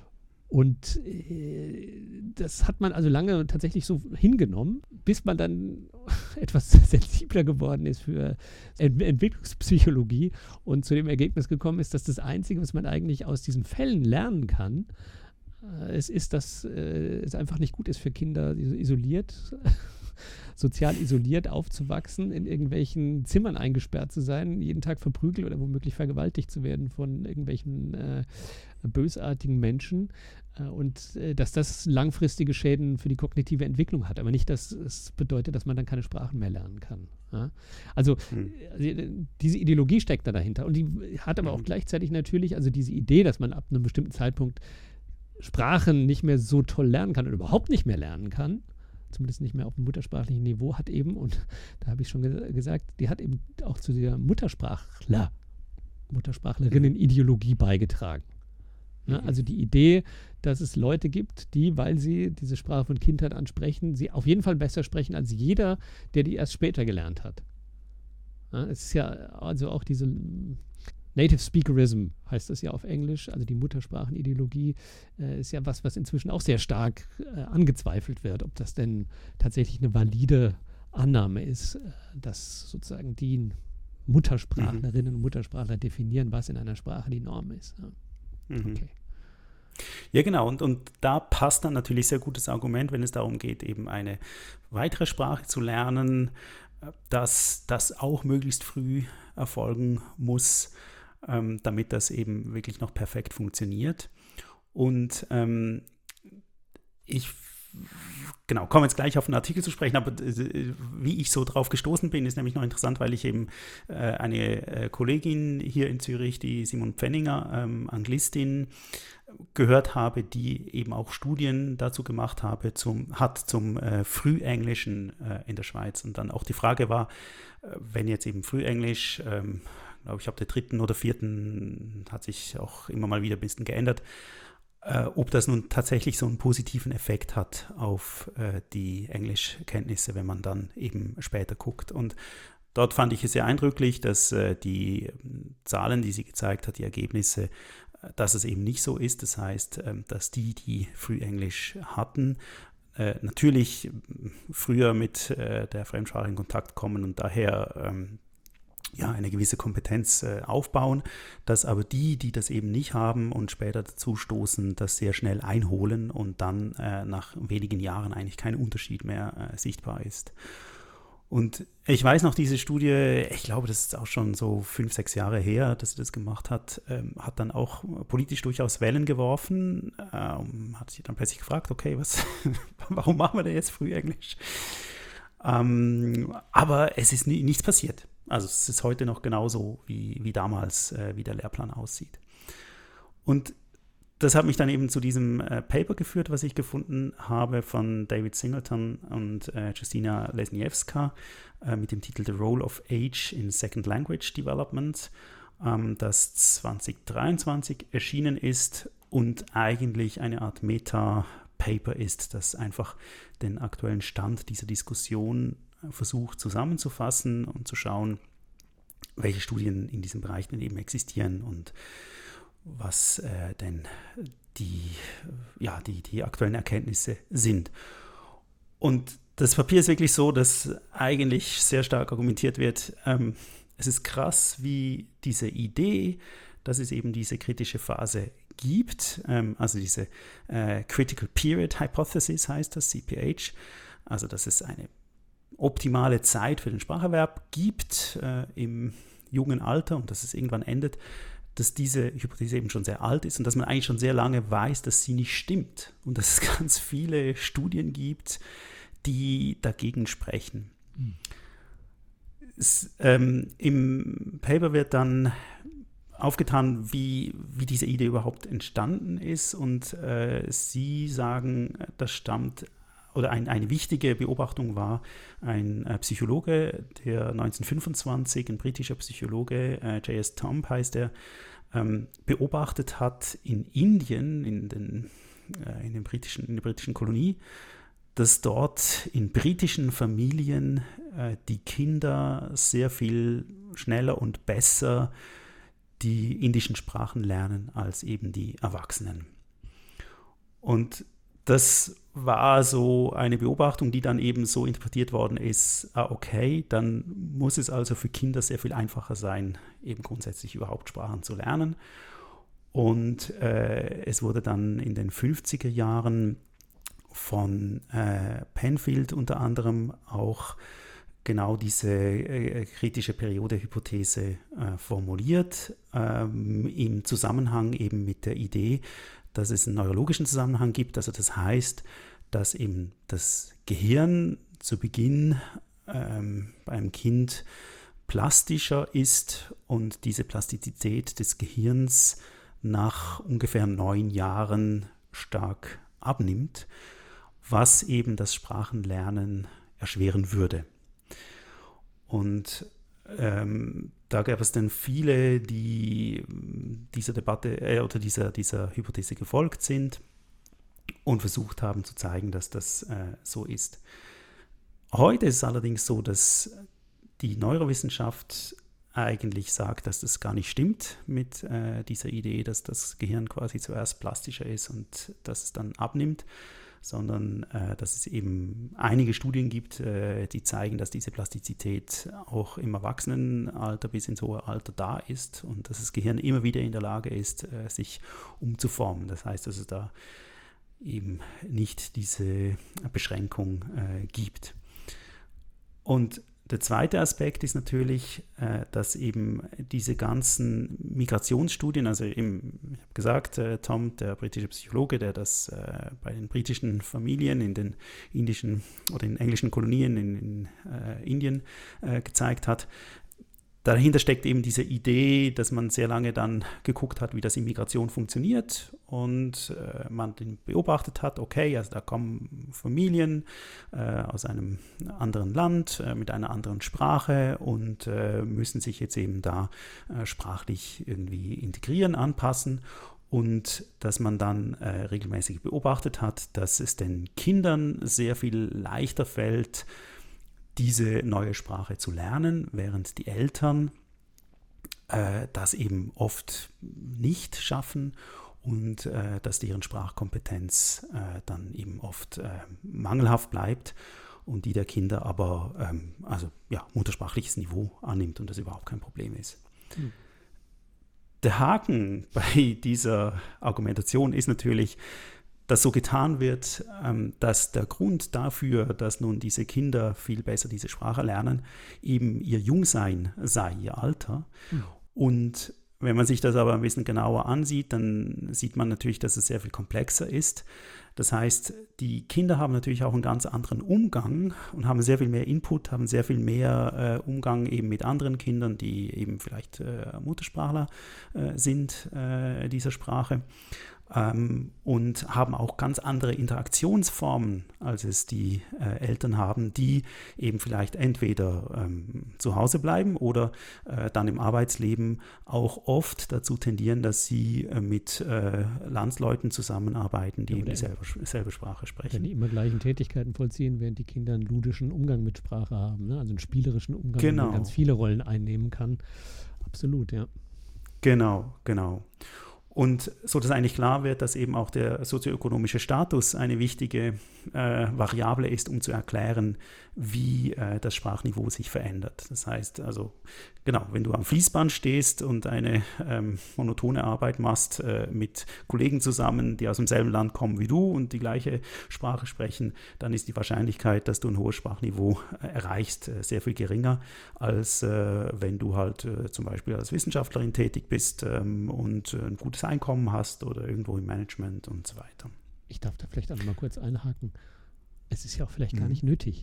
Und äh, das hat man also lange tatsächlich so hingenommen, bis man dann etwas sensibler geworden ist für Ent- Entwicklungspsychologie und zu dem Ergebnis gekommen ist, dass das Einzige, was man eigentlich aus diesen Fällen lernen kann, äh, es ist, dass äh, es einfach nicht gut ist für Kinder isoliert, sozial isoliert aufzuwachsen, in irgendwelchen Zimmern eingesperrt zu sein, jeden Tag verprügelt oder womöglich vergewaltigt zu werden von irgendwelchen äh, bösartigen Menschen äh, und äh, dass das langfristige Schäden für die kognitive Entwicklung hat, aber nicht, dass es bedeutet, dass man dann keine Sprachen mehr lernen kann. Ja? Also hm. äh, diese Ideologie steckt da dahinter und die hat aber auch gleichzeitig natürlich, also diese Idee, dass man ab einem bestimmten Zeitpunkt Sprachen nicht mehr so toll lernen kann oder überhaupt nicht mehr lernen kann, zumindest nicht mehr auf dem muttersprachlichen Niveau, hat eben, und da habe ich schon ge- gesagt, die hat eben auch zu der Muttersprachler, Muttersprachlerinnen-Ideologie beigetragen. Ne? Also die Idee, dass es Leute gibt, die, weil sie diese Sprache von Kindheit an sprechen, sie auf jeden Fall besser sprechen als jeder, der die erst später gelernt hat. Ja, es ist ja also auch diese Native Speakerism heißt das ja auf Englisch, also die Muttersprachenideologie äh, ist ja was, was inzwischen auch sehr stark äh, angezweifelt wird, ob das denn tatsächlich eine valide Annahme ist, äh, dass sozusagen die Muttersprachlerinnen und Muttersprachler definieren, was in einer Sprache die Norm ist. Ja, mhm. okay. Ja, genau. Und, und da passt dann natürlich sehr gutes Argument, wenn es darum geht, eben eine weitere Sprache zu lernen, dass das auch möglichst früh erfolgen muss, ähm, damit das eben wirklich noch perfekt funktioniert. Und ähm, ich Genau, kommen wir jetzt gleich auf den Artikel zu sprechen, aber äh, wie ich so drauf gestoßen bin, ist nämlich noch interessant, weil ich eben äh, eine äh, Kollegin hier in Zürich, die Simon Pfenninger, ähm, Anglistin, gehört habe, die eben auch Studien dazu gemacht habe, zum, hat zum äh, Frühenglischen äh, in der Schweiz. Und dann auch die Frage war, äh, wenn jetzt eben Frühenglisch, ähm, glaube ich, ab der dritten oder vierten hat sich auch immer mal wieder ein bisschen geändert, Äh, ob das nun tatsächlich so einen positiven Effekt hat auf äh, die Englischkenntnisse, wenn man dann eben später guckt. Und dort fand ich es sehr eindrücklich, dass äh, die äh, Zahlen, die sie gezeigt hat, die Ergebnisse, äh, dass es eben nicht so ist. Das heißt, äh, dass die, die Frühenglisch hatten, äh, natürlich äh, früher mit äh, der Fremdsprache in Kontakt kommen und daher ähm, ja, eine gewisse Kompetenz äh, aufbauen, dass aber die, die das eben nicht haben und später dazu stoßen, das sehr schnell einholen und dann äh, nach wenigen Jahren eigentlich kein Unterschied mehr äh, sichtbar ist. Und ich weiß noch, diese Studie, ich glaube, das ist auch schon so fünf, sechs Jahre her, dass sie das gemacht hat, ähm, hat dann auch politisch durchaus Wellen geworfen, ähm, hat sich dann plötzlich gefragt, okay, was, warum machen wir denn jetzt Frühenglisch? Ähm, aber es ist nie, nichts passiert. Also es ist heute noch genauso wie, wie damals, äh, wie der Lehrplan aussieht. Und das hat mich dann eben zu diesem äh, Paper geführt, was ich gefunden habe von David Singleton und äh, Justyna Lesniewska äh, mit dem Titel The Role of Age in Second Language Development, ähm, das zwanzig dreiundzwanzig erschienen ist und eigentlich eine Art Meta-Paper ist, das einfach den aktuellen Stand dieser Diskussion versucht zusammenzufassen und zu schauen, welche Studien in diesem Bereich denn eben existieren und was äh, denn die, ja, die, die aktuellen Erkenntnisse sind. Und das Papier ist wirklich so, dass eigentlich sehr stark argumentiert wird, ähm, es ist krass, wie diese Idee, dass es eben diese kritische Phase gibt, ähm, also diese äh, Critical Period Hypothesis heißt das, C P H, also dass es eine optimale Zeit für den Spracherwerb gibt äh, im jungen Alter und dass es irgendwann endet, dass diese Hypothese eben schon sehr alt ist und dass man eigentlich schon sehr lange weiß, dass sie nicht stimmt und dass es ganz viele Studien gibt, die dagegen sprechen. Mhm. Es, ähm, im Paper wird dann aufgetan, wie, wie diese Idee überhaupt entstanden ist und äh, Sie sagen, das stammt oder ein, eine wichtige Beobachtung war, ein äh, Psychologe, der neunzehnhundertfünfundzwanzig, ein britischer Psychologe, äh, J S Tomb heißt er, ähm, beobachtet hat in Indien, in, den, äh, in, den britischen, in der britischen Kolonie, dass dort in britischen Familien äh, die Kinder sehr viel schneller und besser die indischen Sprachen lernen als eben die Erwachsenen. Und das war so eine Beobachtung, die dann eben so interpretiert worden ist, ah, okay, dann muss es also für Kinder sehr viel einfacher sein, eben grundsätzlich überhaupt Sprachen zu lernen. Und äh, es wurde dann in den fünfziger Jahren von äh, Penfield unter anderem auch genau diese äh, kritische Periode-Hypothese äh, formuliert, ähm, im Zusammenhang eben mit der Idee, dass es einen neurologischen Zusammenhang gibt. Also das heißt, dass eben das Gehirn zu Beginn ähm, beim Kind plastischer ist und diese Plastizität des Gehirns nach ungefähr neun Jahren stark abnimmt, was eben das Sprachenlernen erschweren würde. Und ähm, da gab es dann viele, die dieser Debatte äh, oder dieser, dieser Hypothese gefolgt sind und versucht haben zu zeigen, dass das äh, so ist. Heute ist es allerdings so, dass die Neurowissenschaft eigentlich sagt, dass das gar nicht stimmt mit äh, dieser Idee, dass das Gehirn quasi zuerst plastischer ist und dass es dann abnimmt, sondern äh, dass es eben einige Studien gibt, äh, die zeigen, dass diese Plastizität auch im Erwachsenenalter bis ins hohe Alter da ist und dass das Gehirn immer wieder in der Lage ist, äh, sich umzuformen. Das heißt, dass es da eben nicht diese Beschränkung äh, gibt. Und der zweite Aspekt ist natürlich, äh, dass eben diese ganzen Migrationsstudien, also eben, ich habe gesagt, äh, Tom, der britische Psychologe, der das äh, bei den britischen Familien in den indischen oder in englischen Kolonien in, in äh, Indien äh, gezeigt hat, dahinter steckt eben diese Idee, dass man sehr lange dann geguckt hat, wie das in Migration funktioniert und äh, man den beobachtet hat, okay, also da kommen Familien äh, aus einem anderen Land äh, mit einer anderen Sprache und äh, müssen sich jetzt eben da äh, sprachlich irgendwie integrieren, anpassen und dass man dann äh, regelmäßig beobachtet hat, dass es den Kindern sehr viel leichter fällt, diese neue Sprache zu lernen, während die Eltern äh, das eben oft nicht schaffen und äh, dass deren Sprachkompetenz äh, dann eben oft äh, mangelhaft bleibt und die der Kinder aber ähm, also ja, muttersprachliches Niveau annimmt und das überhaupt kein Problem ist. Mhm. Der Haken bei dieser Argumentation ist natürlich, dass so getan wird, ähm, dass der Grund dafür, dass nun diese Kinder viel besser diese Sprache lernen, eben ihr Jungsein sei, ihr Alter. Mhm. Und wenn man sich das aber ein bisschen genauer ansieht, dann sieht man natürlich, dass es sehr viel komplexer ist. Das heißt, die Kinder haben natürlich auch einen ganz anderen Umgang und haben sehr viel mehr Input, haben sehr viel mehr äh, Umgang eben mit anderen Kindern, die eben vielleicht äh, Muttersprachler äh, sind äh, dieser Sprache. Ähm, und haben auch ganz andere Interaktionsformen, als es die äh, Eltern haben, die eben vielleicht entweder ähm, zu Hause bleiben oder äh, dann im Arbeitsleben auch oft dazu tendieren, dass sie äh, mit äh, Landsleuten zusammenarbeiten, die ja, eben dieselbe, dieselbe Sprache sprechen. Wenn die immer gleichen Tätigkeiten vollziehen, während die Kinder einen ludischen Umgang mit Sprache haben, ne? Also einen spielerischen Umgang, genau. Wo man ganz viele Rollen einnehmen kann. Absolut, ja. Genau, genau. Und so, dass eigentlich klar wird, dass eben auch der sozioökonomische Status eine wichtige äh, Variable ist, um zu erklären, wie äh, das Sprachniveau sich verändert. Das heißt also, genau, wenn du am Fließband stehst und eine ähm, monotone Arbeit machst äh, mit Kollegen zusammen, die aus demselben Land kommen wie du und die gleiche Sprache sprechen, dann ist die Wahrscheinlichkeit, dass du ein hohes Sprachniveau äh, erreichst, äh, sehr viel geringer, als äh, wenn du halt äh, zum Beispiel als Wissenschaftlerin tätig bist ähm, und äh, ein gutes Einkommen hast oder irgendwo im Management und so weiter. Ich darf da vielleicht auch noch mal kurz einhaken. Es ist ja auch vielleicht mhm. gar nicht nötig.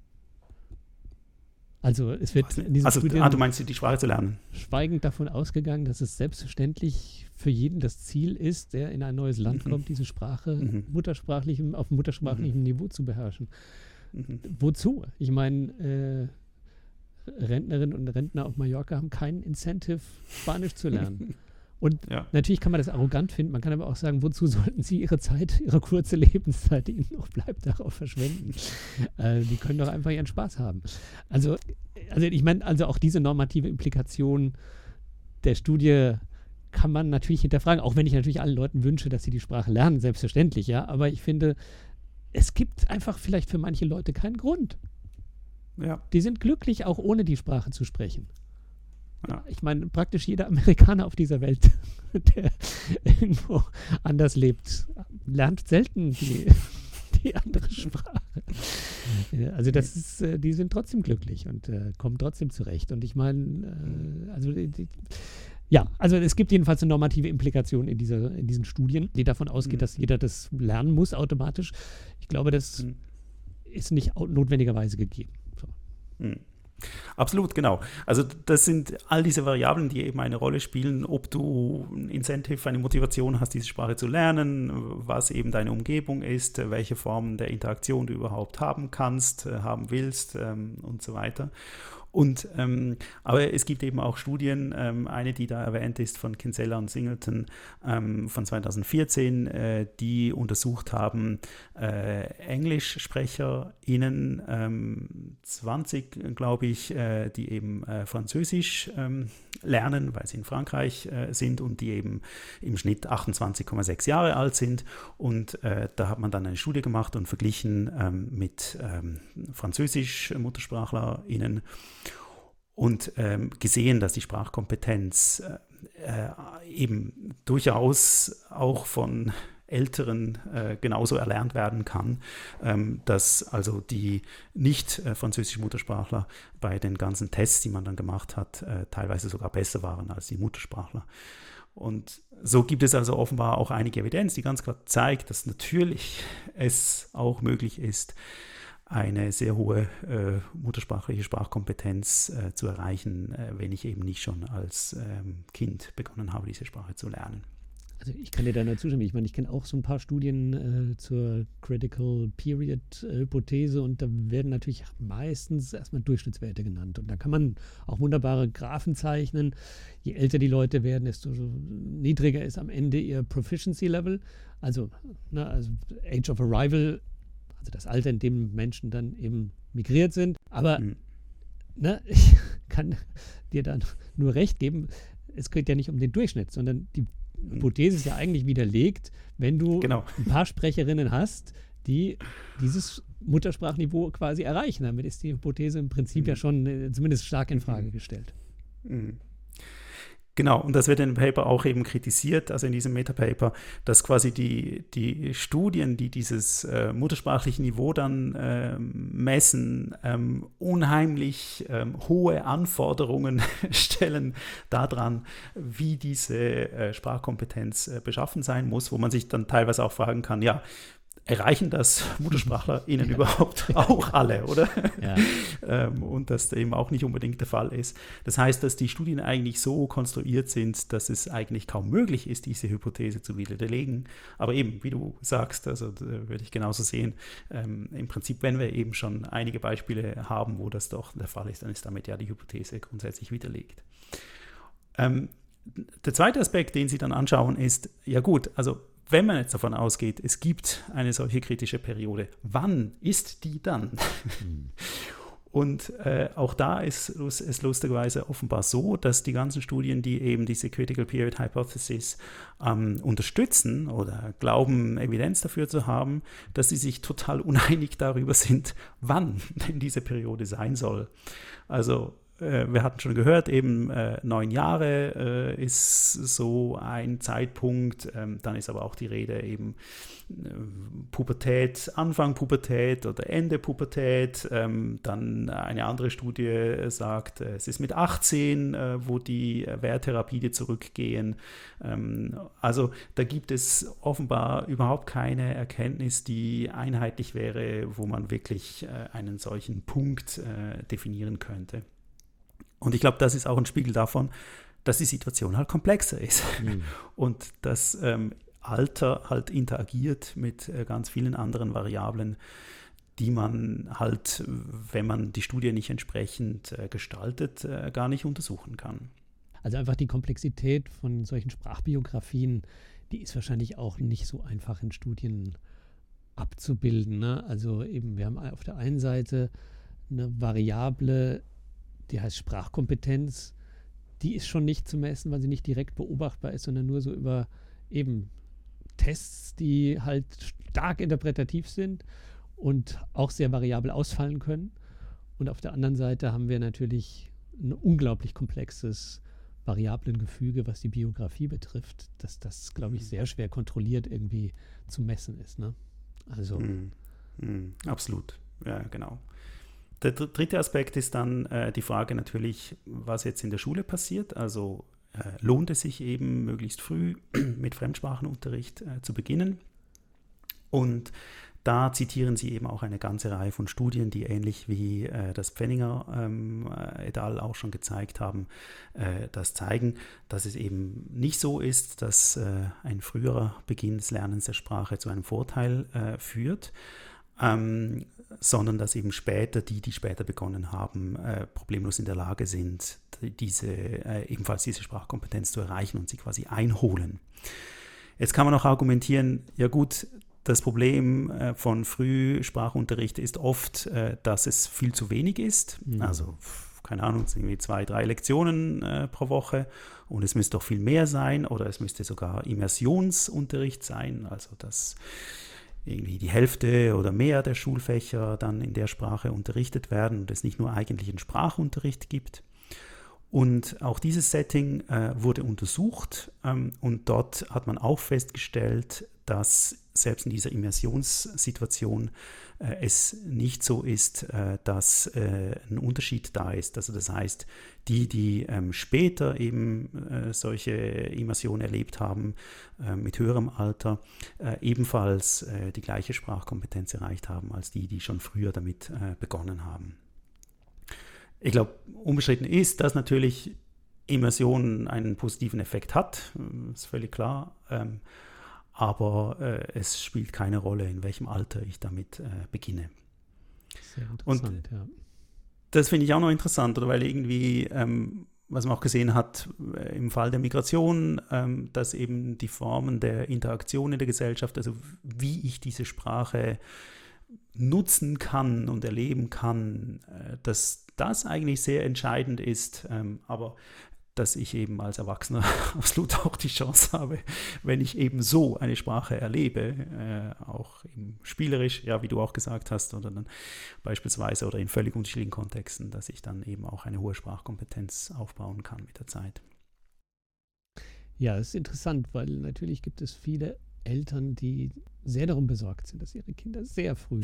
Also es wird in diesem also, Studium ah, du meinst, die Sprache zu lernen? Schweigend davon ausgegangen, dass es selbstverständlich für jeden das Ziel ist, der in ein neues Land mhm. kommt, diese Sprache mhm. muttersprachlichem, auf muttersprachlichem mhm. Niveau zu beherrschen. Mhm. Wozu? Ich meine, äh, Rentnerinnen und Rentner auf Mallorca haben keinen Incentive, Spanisch zu lernen. Und ja. natürlich kann man das arrogant finden, man kann aber auch sagen, wozu sollten sie ihre Zeit, ihre kurze Lebenszeit, die ihnen noch bleibt, darauf verschwenden? äh, die können doch einfach ihren Spaß haben. Also, also ich meine, also auch diese normative Implikation der Studie kann man natürlich hinterfragen, auch wenn ich natürlich allen Leuten wünsche, dass sie die Sprache lernen, selbstverständlich, ja, aber ich finde, es gibt einfach vielleicht für manche Leute keinen Grund. Ja. Die sind glücklich, auch ohne die Sprache zu sprechen. Ja, ich meine, praktisch jeder Amerikaner auf dieser Welt, der irgendwo anders lebt, lernt selten die, die andere Sprache. Also das ist, die sind trotzdem glücklich und äh, kommen trotzdem zurecht. Und ich meine, äh, also die, die, ja, also es gibt jedenfalls eine normative Implikation in, dieser, in diesen Studien, die davon ausgeht, mhm. dass jeder das lernen muss automatisch. Ich glaube, das mhm. ist nicht notwendigerweise gegeben. So. Mhm. Absolut, genau. Also das sind all diese Variablen, die eben eine Rolle spielen, ob du ein Incentive, eine Motivation hast, diese Sprache zu lernen, was eben deine Umgebung ist, welche Formen der Interaktion du überhaupt haben kannst, haben willst ähm, und so weiter. Und, ähm, aber es gibt eben auch Studien, ähm, eine, die da erwähnt ist von Kinsella und Singleton ähm, von zweitausendvierzehn, äh, die untersucht haben, äh, EnglischsprecherInnen, ähm, zwanzig, glaube ich, äh, die eben äh, Französisch ähm, lernen, weil sie in Frankreich äh, sind und die eben im Schnitt achtundzwanzig Komma sechs Jahre alt sind. Und äh, da hat man dann eine Studie gemacht und verglichen ähm, mit ähm, Französisch-MuttersprachlerInnen und ähm, gesehen, dass die Sprachkompetenz äh, eben durchaus auch von Älteren äh, genauso erlernt werden kann, ähm, dass also die nicht äh, französischen Muttersprachler bei den ganzen Tests, die man dann gemacht hat, äh, teilweise sogar besser waren als die Muttersprachler. Und so gibt es also offenbar auch einige Evidenz, die ganz klar zeigt, dass natürlich es auch möglich ist, eine sehr hohe äh, muttersprachliche Sprachkompetenz äh, zu erreichen, äh, wenn ich eben nicht schon als ähm, Kind begonnen habe, diese Sprache zu lernen. Also ich kann dir da nur zustimmen. Ich meine, ich kenne auch so ein paar Studien äh, zur Critical Period Hypothese und da werden natürlich meistens erstmal Durchschnittswerte genannt. Und da kann man auch wunderbare Graphen zeichnen. Je älter die Leute werden, desto niedriger ist am Ende ihr Proficiency Level. Also, ne, also Age of Arrival, also das Alter, in dem Menschen dann eben migriert sind. Aber mhm. ne, ich kann dir dann nur recht geben, es geht ja nicht um den Durchschnitt, sondern die Hypothese ist ja eigentlich widerlegt, wenn du genau. ein paar Sprecherinnen hast, die dieses Muttersprachniveau quasi erreichen. Damit ist die Hypothese im Prinzip mhm. ja schon äh, zumindest stark in Frage gestellt. Mhm. Genau, und das wird in dem Paper auch eben kritisiert, also in diesem Metapaper, dass quasi die, die Studien, die dieses äh, muttersprachliche Niveau dann äh, messen, ähm, unheimlich ähm, hohe Anforderungen stellen daran, wie diese äh, Sprachkompetenz äh, beschaffen sein muss, wo man sich dann teilweise auch fragen kann, ja, erreichen das MuttersprachlerInnen ja. überhaupt auch alle, oder? Ja. ähm, und das eben auch nicht unbedingt der Fall ist. Das heißt, dass die Studien eigentlich so konstruiert sind, dass es eigentlich kaum möglich ist, diese Hypothese zu widerlegen. Aber eben, wie du sagst, also würde ich genauso sehen, ähm, im Prinzip, wenn wir eben schon einige Beispiele haben, wo das doch der Fall ist, dann ist damit ja die Hypothese grundsätzlich widerlegt. Ähm, der zweite Aspekt, den Sie dann anschauen, ist, ja gut, also wenn man jetzt davon ausgeht, es gibt eine solche kritische Periode, wann ist die dann? Mhm. Und äh, auch da ist es lustigerweise offenbar so, dass die ganzen Studien, die eben diese Critical Period Hypothesis ähm, unterstützen oder glauben, Evidenz dafür zu haben, dass sie sich total uneinig darüber sind, wann denn diese Periode sein soll. Also wir hatten schon gehört, eben äh, neun Jahre äh, ist so ein Zeitpunkt. Ähm, dann ist aber auch die Rede eben äh, Pubertät, Anfang Pubertät oder Ende Pubertät. Ähm, dann eine andere Studie sagt, äh, es ist mit achtzehn, äh, wo die Werte rapide zurückgehen. Ähm, also da gibt es offenbar überhaupt keine Erkenntnis, die einheitlich wäre, wo man wirklich äh, einen solchen Punkt äh, definieren könnte. Und ich glaube, das ist auch ein Spiegel davon, dass die Situation halt komplexer ist mhm. und dass ähm, Alter halt interagiert mit äh, ganz vielen anderen Variablen, die man halt, wenn man die Studie nicht entsprechend äh, gestaltet, äh, gar nicht untersuchen kann. Also einfach die Komplexität von solchen Sprachbiografien, die ist wahrscheinlich auch nicht so einfach in Studien abzubilden, ne? Also eben, wir haben auf der einen Seite eine Variable, die heißt Sprachkompetenz, die ist schon nicht zu messen, weil sie nicht direkt beobachtbar ist, sondern nur so über eben Tests, die halt stark interpretativ sind und auch sehr variabel ausfallen können. Und auf der anderen Seite haben wir natürlich ein unglaublich komplexes Variablengefüge, was die Biografie betrifft, dass das, glaube ich, sehr schwer kontrolliert irgendwie zu messen ist. Ne? Also mm, mm, absolut, ja, genau. Der dritte Aspekt ist dann äh, die Frage natürlich, was jetzt in der Schule passiert. Also äh, lohnt es sich eben möglichst früh mit Fremdsprachenunterricht äh, zu beginnen? Und da zitieren sie eben auch eine ganze Reihe von Studien, die ähnlich wie äh, das Pfenninger ähm, et al. Auch schon gezeigt haben, äh, das zeigen, dass es eben nicht so ist, dass äh, ein früherer Beginn des Lernens der Sprache zu einem Vorteil äh, führt. Ähm, sondern dass eben später die, die später begonnen haben, äh, problemlos in der Lage sind, diese, äh, ebenfalls diese Sprachkompetenz zu erreichen und sie quasi einholen. Jetzt kann man auch argumentieren, ja gut, das Problem äh, von Frühsprachunterricht ist oft, äh, dass es viel zu wenig ist. Mhm. Also, keine Ahnung, es sind irgendwie zwei, drei Lektionen äh, pro Woche und es müsste doch viel mehr sein oder es müsste sogar Immersionsunterricht sein, also das irgendwie die Hälfte oder mehr der Schulfächer dann in der Sprache unterrichtet werden und es nicht nur eigentlichen Sprachunterricht gibt. Und auch dieses Setting äh, wurde untersucht ähm, und dort hat man auch festgestellt, dass selbst in dieser Immersionssituation äh, es nicht so ist, äh, dass äh, ein Unterschied da ist. Also das heißt, die, die ähm, später eben äh, solche Immersion erlebt haben, äh, mit höherem Alter, äh, ebenfalls äh, die gleiche Sprachkompetenz erreicht haben, als die, die schon früher damit äh, begonnen haben. Ich glaube, unbestritten ist, dass natürlich Immersion einen positiven Effekt hat, ist völlig klar. Ähm, aber äh, es spielt keine Rolle, in welchem Alter ich damit äh, beginne. Sehr interessant, und ja. Das finde ich auch noch interessant, oder weil irgendwie, ähm, was man auch gesehen hat äh, im Fall der Migration, ähm, dass eben die Formen der Interaktion in der Gesellschaft, also wie ich diese Sprache nutzen kann und erleben kann, äh, dass das eigentlich sehr entscheidend ist, ähm, aber dass ich eben als Erwachsener absolut auch die Chance habe, wenn ich eben so eine Sprache erlebe, äh, auch eben spielerisch, ja, wie du auch gesagt hast, oder dann beispielsweise oder in völlig unterschiedlichen Kontexten, dass ich dann eben auch eine hohe Sprachkompetenz aufbauen kann mit der Zeit. Ja, das ist interessant, weil natürlich gibt es viele Eltern, die sehr darum besorgt sind, dass ihre Kinder sehr früh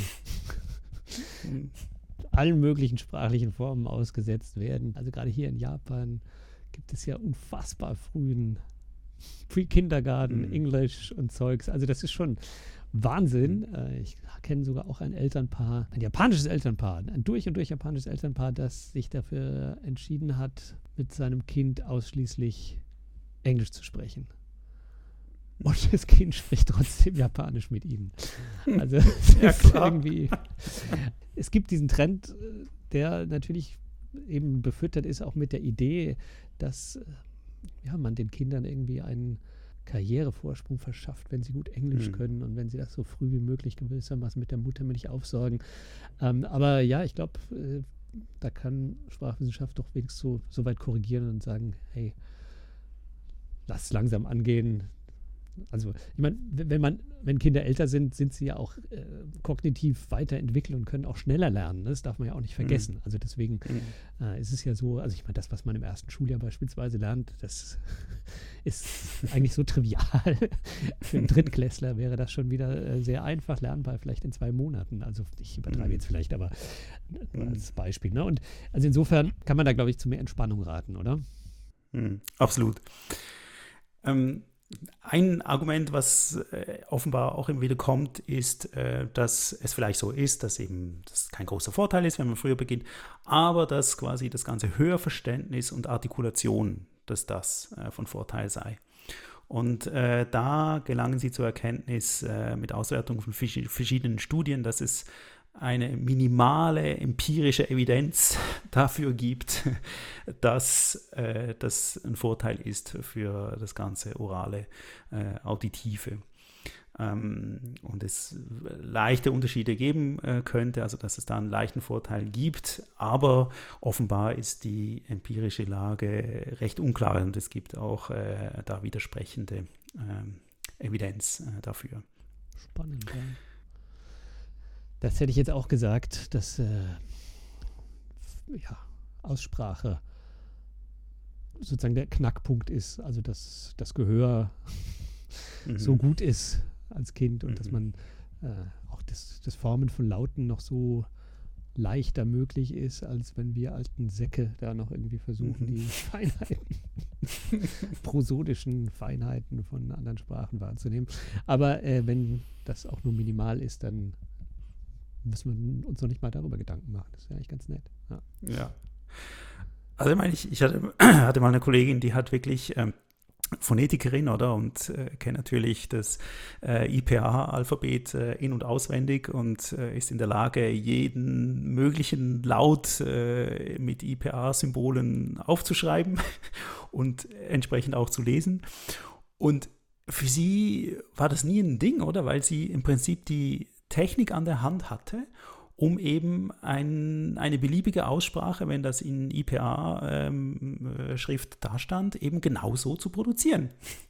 allen möglichen sprachlichen Formen ausgesetzt werden. Also gerade hier in Japan gibt es ja unfassbar frühen Pre-Kindergarten, mhm. Englisch und Zeugs. Also das ist schon Wahnsinn. Mhm. Ich kenne sogar auch ein Elternpaar, ein japanisches Elternpaar, ein durch und durch japanisches Elternpaar, das sich dafür entschieden hat, mit seinem Kind ausschließlich Englisch zu sprechen. Und das Kind spricht trotzdem Japanisch mit ihnen. Also es ja, ist irgendwie, es gibt diesen Trend, der natürlich eben befüttert ist, auch mit der Idee, dass ja, man den Kindern irgendwie einen Karrierevorsprung verschafft, wenn sie gut Englisch mhm. können und wenn sie das so früh wie möglich gewissermaßen mit der Muttermilch aufsorgen. Ähm, aber ja, ich glaube, da kann Sprachwissenschaft doch wenigstens so, so weit korrigieren und sagen, hey, lass es langsam angehen. Also, ich meine, wenn man, wenn Kinder älter sind, sind sie ja auch äh, kognitiv weiterentwickelt und können auch schneller lernen. Ne? Das darf man ja auch nicht vergessen. Mhm. Also deswegen mhm. äh, ist es ja so, also ich meine, das, was man im ersten Schuljahr beispielsweise lernt, das ist eigentlich so trivial. Für einen Drittklässler wäre das schon wieder äh, sehr einfach lernbar, vielleicht in zwei Monaten. Also ich übertreibe mhm. jetzt vielleicht, aber nur als Beispiel. Ne? Und also insofern kann man da, glaube ich, zu mehr Entspannung raten, oder? Mhm. Absolut. Ähm, Ein Argument, was äh, offenbar auch immer wieder kommt, ist, äh, dass es vielleicht so ist, dass eben das kein großer Vorteil ist, wenn man früher beginnt, aber dass quasi das ganze Hörverständnis und Artikulation, dass das äh, von Vorteil sei. Und äh, da gelangen sie zur Erkenntnis äh, mit Auswertung von vers- verschiedenen Studien, dass es eine minimale empirische Evidenz dafür gibt, dass äh, das ein Vorteil ist für das ganze orale, äh, auditive. Ähm, und es leichte Unterschiede geben äh, könnte, also dass es da einen leichten Vorteil gibt, aber offenbar ist die empirische Lage recht unklar und es gibt auch äh, da widersprechende äh, Evidenz äh, dafür. Spannend, ja. Das hätte ich jetzt auch gesagt, dass äh, ja, Aussprache sozusagen der Knackpunkt ist, also dass das Gehör mhm. so gut ist als Kind und mhm. dass man äh, auch das, das Formen von Lauten noch so leichter möglich ist, als wenn wir alten Säcke da noch irgendwie versuchen, mhm. die Feinheiten, prosodischen Feinheiten von anderen Sprachen wahrzunehmen. Aber äh, wenn das auch nur minimal ist, dann müssen wir uns noch nicht mal darüber Gedanken machen. Das wäre eigentlich ganz nett. Ja. ja. Also ich meine, ich, ich hatte, hatte mal eine Kollegin, die hat wirklich ähm, Phonetikerin, oder? Und äh, kennt natürlich das äh, I P A-Alphabet äh, in- und auswendig und äh, ist in der Lage, jeden möglichen Laut äh, mit I P A-Symbolen aufzuschreiben und entsprechend auch zu lesen. Und für sie war das nie ein Ding, oder? Weil sie im Prinzip die Technik an der Hand hatte, um eben ein, eine beliebige Aussprache, wenn das in I P A-Schrift ähm, dastand, eben genauso zu produzieren.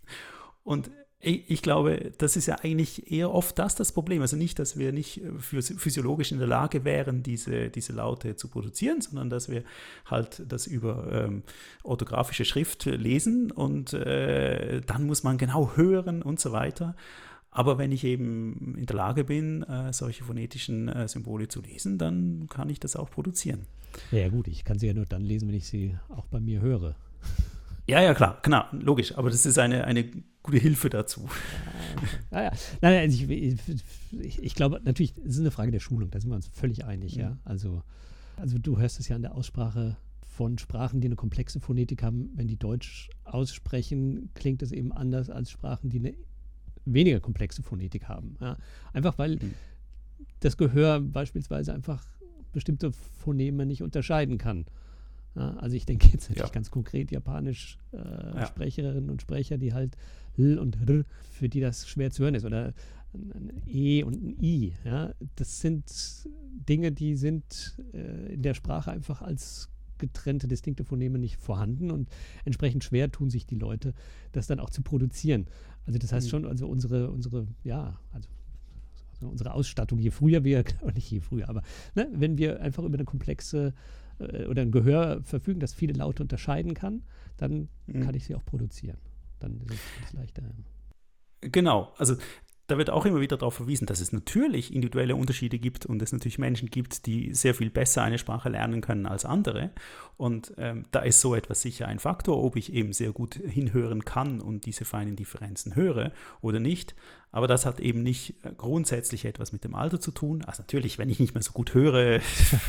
Und ich, ich glaube, das ist ja eigentlich eher oft das das Problem. Also nicht, dass wir nicht physiologisch in der Lage wären, diese, diese Laute zu produzieren, sondern dass wir halt das über ähm, orthografische Schrift lesen und äh, dann muss man genau hören und so weiter. Aber wenn ich eben in der Lage bin, äh, solche phonetischen äh, Symbole zu lesen, dann kann ich das auch produzieren. Ja, ja, gut, ich kann sie ja nur dann lesen, wenn ich sie auch bei mir höre. Ja, ja, klar, genau, logisch. Aber das ist eine, eine gute Hilfe dazu. Ja, ja. Nein, also ich, ich, ich glaube, natürlich, es ist eine Frage der Schulung, da sind wir uns völlig einig. Mhm. Ja? Also, also du hörst es ja an der Aussprache von Sprachen, die eine komplexe Phonetik haben. Wenn die Deutsch aussprechen, klingt es eben anders als Sprachen, die eine weniger komplexe Phonetik haben. Ja. Einfach weil mhm. das Gehör beispielsweise einfach bestimmte Phoneme nicht unterscheiden kann. Ja, also ich denke jetzt natürlich ja. ganz konkret japanisch äh, ja. Sprecherinnen und Sprecher, die halt L und R, für die das schwer zu hören ist. Oder ein E und ein I. Ja. Das sind Dinge, die sind äh, in der Sprache einfach als getrennte, distinkte Phoneme nicht vorhanden und entsprechend schwer tun sich die Leute, das dann auch zu produzieren. Also das heißt schon, also unsere, unsere, ja, also unsere Ausstattung, je früher wir, nicht je früher, aber ne, wenn wir einfach über eine komplexe äh, oder ein Gehör verfügen, das viele Laute unterscheiden kann, dann mhm. kann ich sie auch produzieren. Dann ist es leichter. Genau, also da wird auch immer wieder darauf verwiesen, dass es natürlich individuelle Unterschiede gibt und es natürlich Menschen gibt, die sehr viel besser eine Sprache lernen können als andere. Und ähm, da ist so etwas sicher ein Faktor, ob ich eben sehr gut hinhören kann und diese feinen Differenzen höre oder nicht. Aber das hat eben nicht grundsätzlich etwas mit dem Alter zu tun. Also natürlich, wenn ich nicht mehr so gut höre,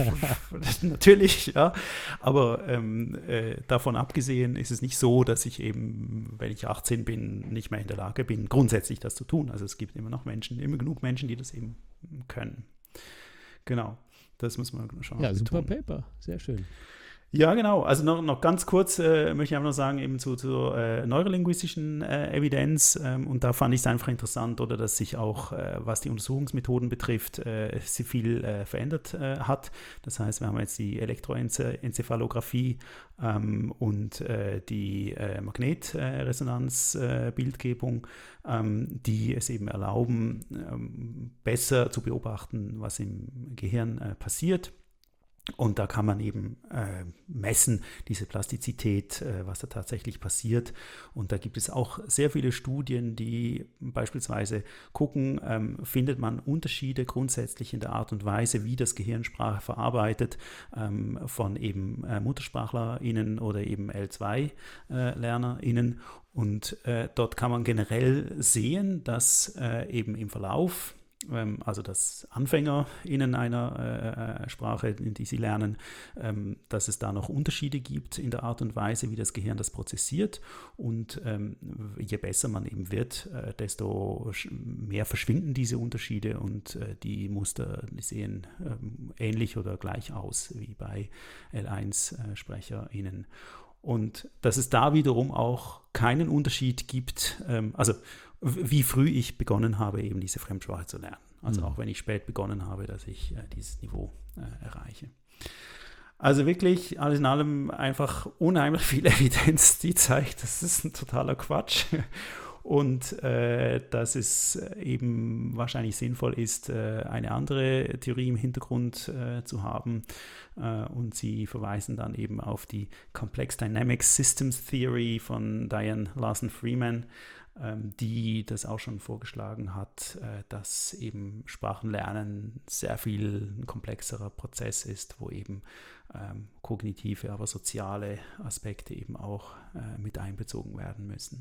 natürlich, ja. Aber ähm, äh, davon abgesehen ist es nicht so, dass ich eben, wenn ich achtzehn bin, nicht mehr in der Lage bin, grundsätzlich das zu tun. Also es gibt immer noch Menschen, immer genug Menschen, die das eben können. Genau, das muss man schon mal Ja, super betonen. Paper, sehr schön. Ja, genau. Also noch, noch ganz kurz äh, möchte ich einfach noch sagen, eben zu, zur äh, neurolinguistischen äh, Evidenz. Ähm, und da fand ich es einfach interessant, oder dass sich auch, äh, was die Untersuchungsmethoden betrifft, äh, sie viel äh, verändert äh, hat. Das heißt, wir haben jetzt die Elektroenzephalographie ähm, und äh, die äh, Magnetresonanzbildgebung, äh, ähm, die es eben erlauben, ähm, besser zu beobachten, was im Gehirn äh, passiert. Und da kann man eben äh, messen, diese Plastizität, äh, was da tatsächlich passiert. Und da gibt es auch sehr viele Studien, die beispielsweise gucken, ähm, findet man Unterschiede grundsätzlich in der Art und Weise, wie das Gehirn Sprache verarbeitet, ähm, von eben äh, MuttersprachlerInnen oder eben L zwei LernerInnen. Und äh, dort kann man generell sehen, dass äh, eben im Verlauf, also dass AnfängerInnen einer äh, Sprache, die sie lernen, ähm, dass es da noch Unterschiede gibt in der Art und Weise, wie das Gehirn das prozessiert. Und ähm, je besser man eben wird, äh, desto mehr verschwinden diese Unterschiede und äh, die Muster die sehen ähm, ähnlich oder gleich aus wie bei L eins SprecherInnen. Und dass es da wiederum auch keinen Unterschied gibt, ähm, also wie früh ich begonnen habe, eben diese Fremdsprache zu lernen. Also mhm. auch wenn ich spät begonnen habe, dass ich äh, dieses Niveau äh, erreiche. Also wirklich, alles in allem einfach unheimlich viel Evidenz, die zeigt, das ist ein totaler Quatsch. Und äh, dass es eben wahrscheinlich sinnvoll ist, äh, eine andere Theorie im Hintergrund äh, zu haben. Äh, und sie verweisen dann eben auf die Complex Dynamic Systems Theory von Diane Larson-Freeman, ähm, die das auch schon vorgeschlagen hat, äh, dass eben Sprachenlernen sehr viel ein komplexerer Prozess ist, wo eben ähm, kognitive, aber soziale Aspekte eben auch äh, mit einbezogen werden müssen.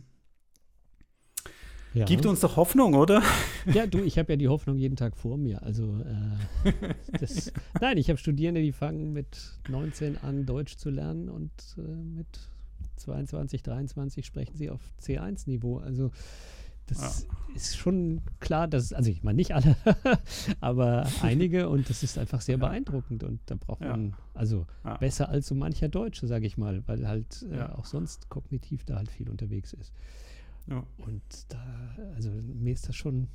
Ja. Gibt uns doch Hoffnung, oder? Ja, du, ich habe ja die Hoffnung jeden Tag vor mir. Also, äh, das, nein, ich habe Studierende, die fangen mit neunzehn an, Deutsch zu lernen und äh, mit zweiundzwanzig, dreiundzwanzig sprechen sie auf C eins Niveau. Also, das ja. ist schon klar, dass, also ich meine nicht alle, aber einige, und das ist einfach sehr ja. beeindruckend und da braucht man, ja. also ja. besser als so mancher Deutsche, sage ich mal, weil halt äh, ja. auch sonst kognitiv da halt viel unterwegs ist. Ja. Und da, also mir ist das schon,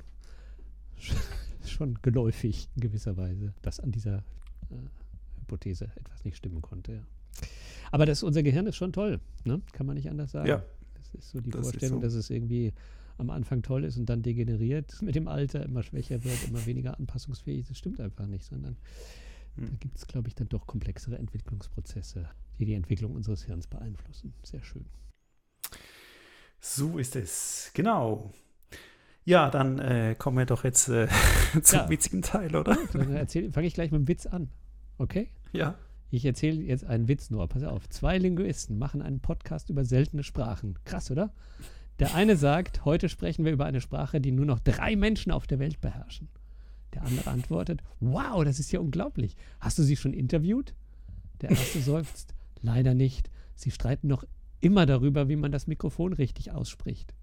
schon geläufig in gewisser Weise, dass an dieser äh, Hypothese etwas nicht stimmen konnte. Ja. Aber das, unser Gehirn ist schon toll, ne? Kann man nicht anders sagen. Ja. Das ist so die das Vorstellung, so. dass es irgendwie am Anfang toll ist und dann degeneriert mit dem Alter, immer schwächer wird, immer weniger anpassungsfähig. Das stimmt einfach nicht, sondern hm. da gibt es, glaube ich, dann doch komplexere Entwicklungsprozesse, die die Entwicklung unseres Hirns beeinflussen. Sehr schön. So ist es, genau. Ja, dann äh, kommen wir doch jetzt äh, zum ja. witzigen Teil, oder? Dann fange ich gleich mit dem Witz an, okay? Ja. Ich erzähle jetzt einen Witz nur, pass auf. Zwei Linguisten machen einen Podcast über seltene Sprachen. Krass, oder? Der eine sagt, heute sprechen wir über eine Sprache, die nur noch drei Menschen auf der Welt beherrschen. Der andere antwortet, wow, das ist ja unglaublich. Hast du sie schon interviewt? Der erste seufzt, leider nicht. Sie streiten noch immer darüber, wie man das Mikrofon richtig ausspricht.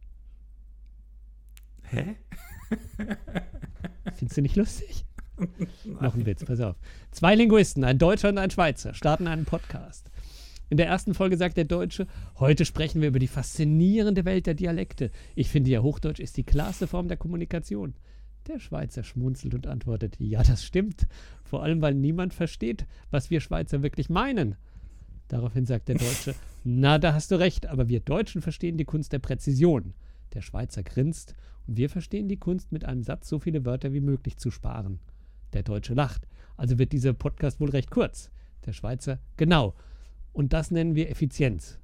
Hä? Findest du nicht lustig? Noch ein Witz, pass auf. Zwei Linguisten, ein Deutscher und ein Schweizer, starten einen Podcast. In der ersten Folge sagt der Deutsche, heute sprechen wir über die faszinierende Welt der Dialekte. Ich finde ja, Hochdeutsch ist die klarste Form der Kommunikation. Der Schweizer schmunzelt und antwortet, ja, das stimmt. Vor allem, weil niemand versteht, was wir Schweizer wirklich meinen. Daraufhin sagt der Deutsche, na, da hast du recht, aber wir Deutschen verstehen die Kunst der Präzision. Der Schweizer grinst und wir verstehen die Kunst, mit einem Satz so viele Wörter wie möglich zu sparen. Der Deutsche lacht, also wird dieser Podcast wohl recht kurz. Der Schweizer, genau. Und das nennen wir Effizienz.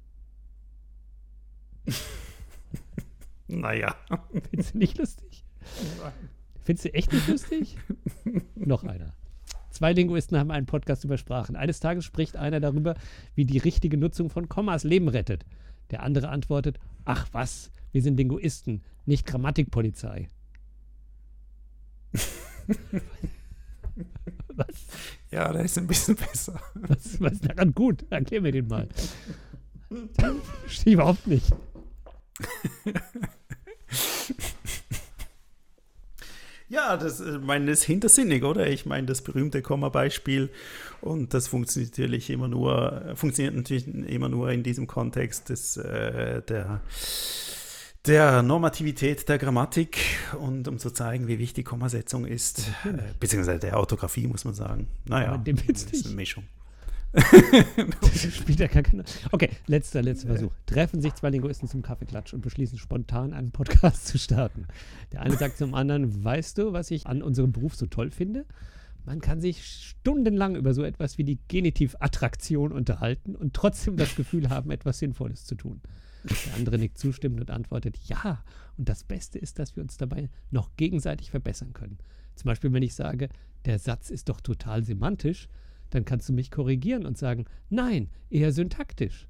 Naja. Findest du nicht lustig? Nein. Findest du echt nicht lustig? Noch einer. Zwei Linguisten haben einen Podcast über Sprachen. Eines Tages spricht einer darüber, wie die richtige Nutzung von Kommas Leben rettet. Der andere antwortet, ach was, wir sind Linguisten, nicht Grammatikpolizei. Was? Ja, der ist ein bisschen besser. Was, was ist daran gut? Erklär mir den mal. Verstehe überhaupt nicht. Ja, das, ich meine, das ist hintersinnig, oder? Ich meine, das berühmte Komma-Beispiel, und das funktioniert natürlich immer nur, funktioniert natürlich immer nur in diesem Kontext des, äh, der, der Normativität der Grammatik und um zu zeigen, wie wichtig Kommasetzung ist, äh, beziehungsweise der Orthographie, muss man sagen. Naja, dem das ist eine Mischung. Das spielt ja gar keine. Okay, letzter, letzter Versuch. Treffen sich zwei Linguisten zum Kaffeeklatsch und beschließen spontan einen Podcast zu starten. Der eine sagt zum anderen: Weißt du, was ich an unserem Beruf so toll finde? Man kann sich stundenlang über so etwas wie die Genitivattraktion unterhalten und trotzdem das Gefühl haben, etwas Sinnvolles zu tun. Der andere nickt zustimmend und antwortet: Ja, und das Beste ist, dass wir uns dabei noch gegenseitig verbessern können. Zum Beispiel, wenn ich sage, der Satz ist doch total semantisch, dann kannst du mich korrigieren und sagen: Nein, eher syntaktisch.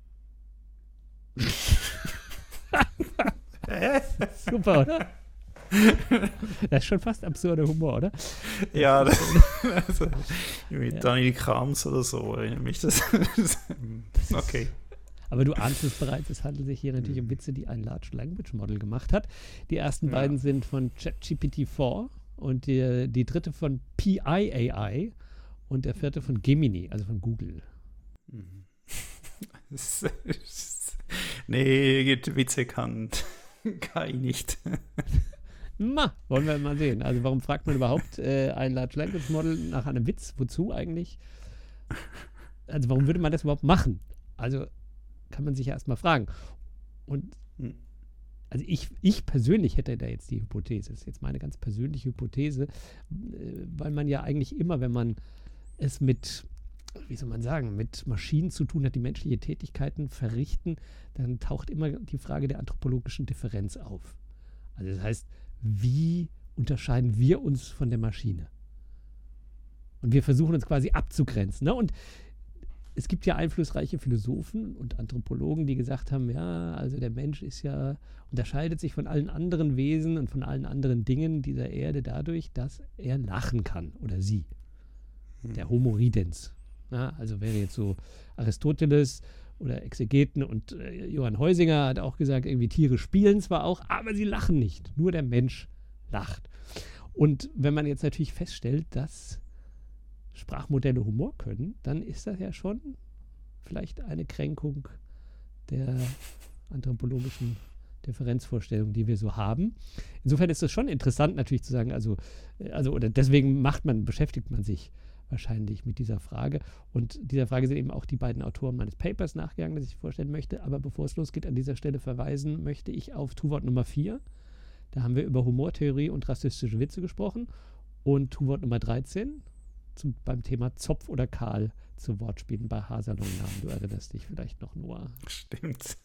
Super, oder? Das ist schon fast absurder Humor, oder? Ja, das, also, mit ja. Daniel Krams oder so erinnert mich das. Okay. Aber du ahnst es bereits, es handelt sich hier natürlich um Witze, die ein Large Language Model gemacht hat. Die ersten ja. beiden sind von ChatGPT vier und die, die dritte von P I A I und der vierte von Gemini, also von Google. Nee, Witze kann K I nicht. Ma, wollen wir mal sehen. Also warum fragt man überhaupt äh, ein Large Language Model nach einem Witz? Wozu eigentlich? Also warum würde man das überhaupt machen? Also kann man sich ja erstmal fragen. Und also ich, ich persönlich hätte da jetzt die Hypothese, das ist jetzt meine ganz persönliche Hypothese, weil man ja eigentlich immer, wenn man es mit, wie soll man sagen, mit Maschinen zu tun hat, die menschliche Tätigkeiten verrichten, dann taucht immer die Frage der anthropologischen Differenz auf. Also das heißt, wie unterscheiden wir uns von der Maschine? Und wir versuchen uns quasi abzugrenzen. Ne? Und es gibt ja einflussreiche Philosophen und Anthropologen, die gesagt haben, ja, also der Mensch ist ja, unterscheidet sich von allen anderen Wesen und von allen anderen Dingen dieser Erde dadurch, dass er lachen kann, oder sie. Hm. Der Homo ridens. Ja, also wäre jetzt so Aristoteles oder Exegeten, und äh, Johann Heusinger hat auch gesagt, irgendwie Tiere spielen zwar auch, aber sie lachen nicht. Nur der Mensch lacht. Und wenn man jetzt natürlich feststellt, dass Sprachmodelle Humor können, dann ist das ja schon vielleicht eine Kränkung der anthropologischen Differenzvorstellung, die wir so haben. Insofern ist es schon interessant natürlich zu sagen, also, also oder deswegen macht man, beschäftigt man sich wahrscheinlich mit dieser Frage. Und dieser Frage sind eben auch die beiden Autoren meines Papers nachgegangen, das ich vorstellen möchte. Aber bevor es losgeht, an dieser Stelle verweisen möchte ich auf Tu-Wort Nummer vier. Da haben wir über Humortheorie und rassistische Witze gesprochen. Und Tu-Wort Nummer dreizehn zum, beim Thema Zopf oder Kahl zu Wortspielen bei Haarsalonnamen. Du erinnerst dich vielleicht noch, Noah. Stimmt.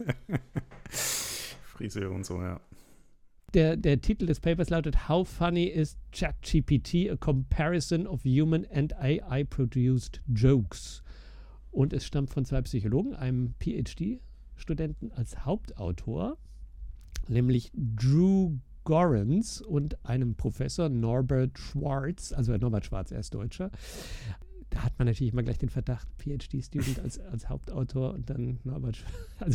Friseur und so, ja. Der, der Titel des Papers lautet How Funny is ChatGPT? A Comparison of Human and A I-Produced Jokes. Und es stammt von zwei Psychologen, einem P H D-Studenten als Hauptautor, nämlich Drew Gorans, und einem Professor Norbert Schwarz, also Norbert Schwarz, er ist Deutscher. Da hat man natürlich immer gleich den Verdacht, P H D-Student als, als Hauptautor und dann Norbert Schwarz. Also,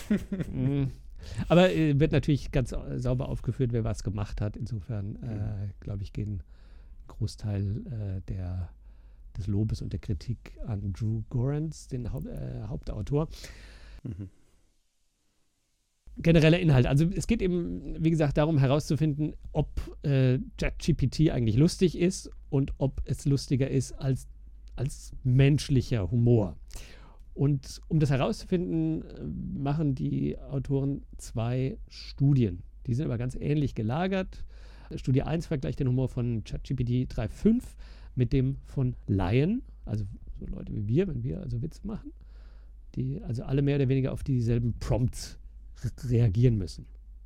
aber äh, wird natürlich ganz äh, sauber aufgeführt, wer was gemacht hat. Insofern, äh, glaube ich, gehen ein Großteil äh, der, des Lobes und der Kritik an Drew Gorans, den Haupt, äh, Hauptautor. Mhm. Genereller Inhalt. Also es geht eben, wie gesagt, darum herauszufinden, ob äh, ChatGPT eigentlich lustig ist und ob es lustiger ist als, als menschlicher Humor. Und um das herauszufinden, machen die Autoren zwei Studien. Die sind aber ganz ähnlich gelagert. Studie eins vergleicht den Humor von ChatGPT drei Punkt fünf mit dem von Laien, also so Leute wie wir, wenn wir also Witze machen, die also alle mehr oder weniger auf dieselben Prompts reagieren müssen.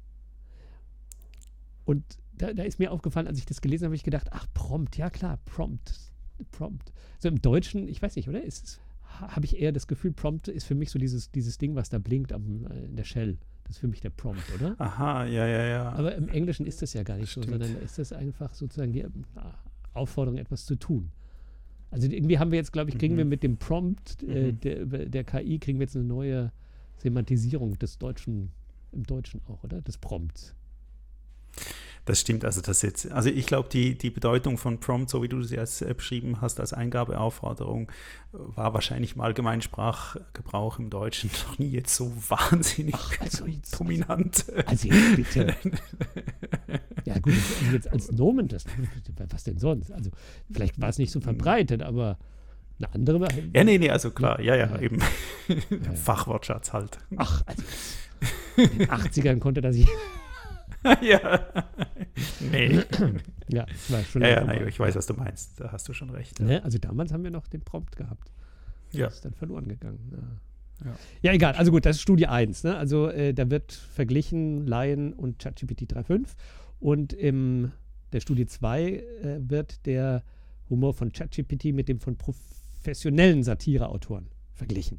Und da, da ist mir aufgefallen, als ich das gelesen habe, habe ich gedacht, ach, Prompt, ja klar, Prompt, Prompt. So im Deutschen, ich weiß nicht, oder? Ist es habe ich eher das Gefühl, Prompt ist für mich so dieses, dieses Ding, was da blinkt am, äh, in der Shell. Das ist für mich der Prompt, oder? Aha, ja, ja, ja. Aber im Englischen ist das ja gar nicht Stimmt. so, sondern ist das einfach sozusagen die Aufforderung, etwas zu tun. Also irgendwie haben wir jetzt, glaube ich, kriegen mhm. wir mit dem Prompt äh, mhm. der, der K I, kriegen wir jetzt eine neue Semantisierung des Deutschen, im Deutschen auch, oder? Des Prompts. Das stimmt, also das jetzt, also ich glaube, die, die Bedeutung von Prompt, so wie du sie jetzt äh, beschrieben hast, als Eingabeaufforderung, war wahrscheinlich im allgemeinen Sprachgebrauch im Deutschen noch nie jetzt so wahnsinnig Ach, also jetzt, dominant. Also jetzt bitte. Ja gut, also jetzt als Nomen, das, was denn sonst? Also vielleicht war es nicht so verbreitet, aber eine andere. Ja, nee, nee, also klar, ja, ja, ja. eben. Ja. Fachwortschatz halt. Ach, also in den achtzigern konnte das nicht. Ja. Nee. Ja, das war schon ja, ja, vorbei. nein, ich weiß, was du meinst. Da hast du schon recht. Ja, Ne? Also damals haben wir noch den Prompt gehabt. ja. Das ist dann verloren gegangen. Ja, Ja. ja egal. Also gut, das ist Studie eins. Ne? Also äh, da wird verglichen Lion und ChatGPT drei Punkt fünf. Und in der Studie zwei äh, wird der Humor von ChatGPT mit dem von professionellen Satireautoren verglichen.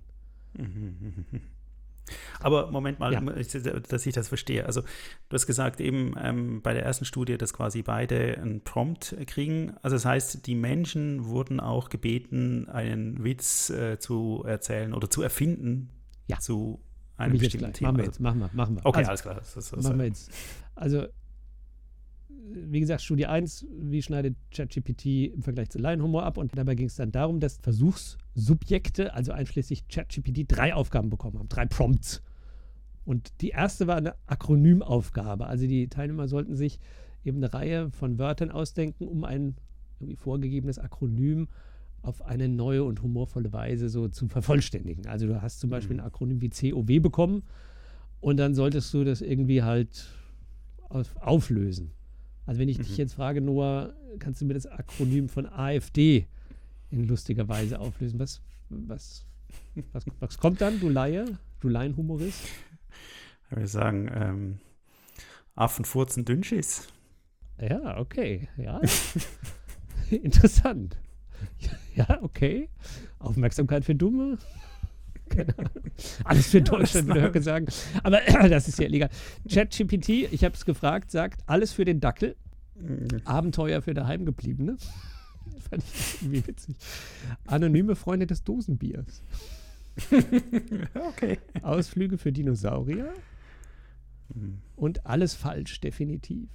Aber Moment mal, Ja. dass ich das verstehe. Also du hast gesagt eben ähm, bei der ersten Studie, dass quasi beide einen Prompt kriegen. Also das heißt, die Menschen wurden auch gebeten, einen Witz äh, zu erzählen oder zu erfinden Ja. zu Komm einem ich jetzt bestimmten gleich. Thema. Machen wir jetzt, machen wir, machen wir. Okay, Also, alles klar. Das, das, das, machen wir jetzt. Also, wie gesagt, Studie eins, wie schneidet ChatGPT im Vergleich zu Laienhumor ab? Und dabei ging es dann darum, dass Versuchssubjekte, also einschließlich ChatGPT, drei Aufgaben bekommen haben, drei Prompts. Und die erste war eine Akronymaufgabe. Also die Teilnehmer sollten sich eben eine Reihe von Wörtern ausdenken, um ein irgendwie vorgegebenes Akronym auf eine neue und humorvolle Weise so zu vervollständigen. Also du hast zum Beispiel ein Akronym wie C O W bekommen und dann solltest du das irgendwie halt auf, auflösen. Also wenn ich Mhm. dich jetzt frage, Noah, kannst du mir das Akronym von AfD in lustiger Weise auflösen? Was, was, was, was kommt dann, du Laie, du Laienhumorist? Ich würde sagen, ähm, Affen furzen Dünnschiss. Ja, okay, ja. Interessant. Ja, okay. Aufmerksamkeit für Dumme. Keine Ahnung. Alles für Deutschland, würde Höcke sagen. Aber das ist ja illegal. ChatGPT, ich habe es gefragt, sagt alles für den Dackel. Abenteuer für Daheimgebliebene. Fand ich irgendwie witzig. Anonyme Freunde des Dosenbiers. Okay. Ausflüge für Dinosaurier. Und alles falsch, definitiv.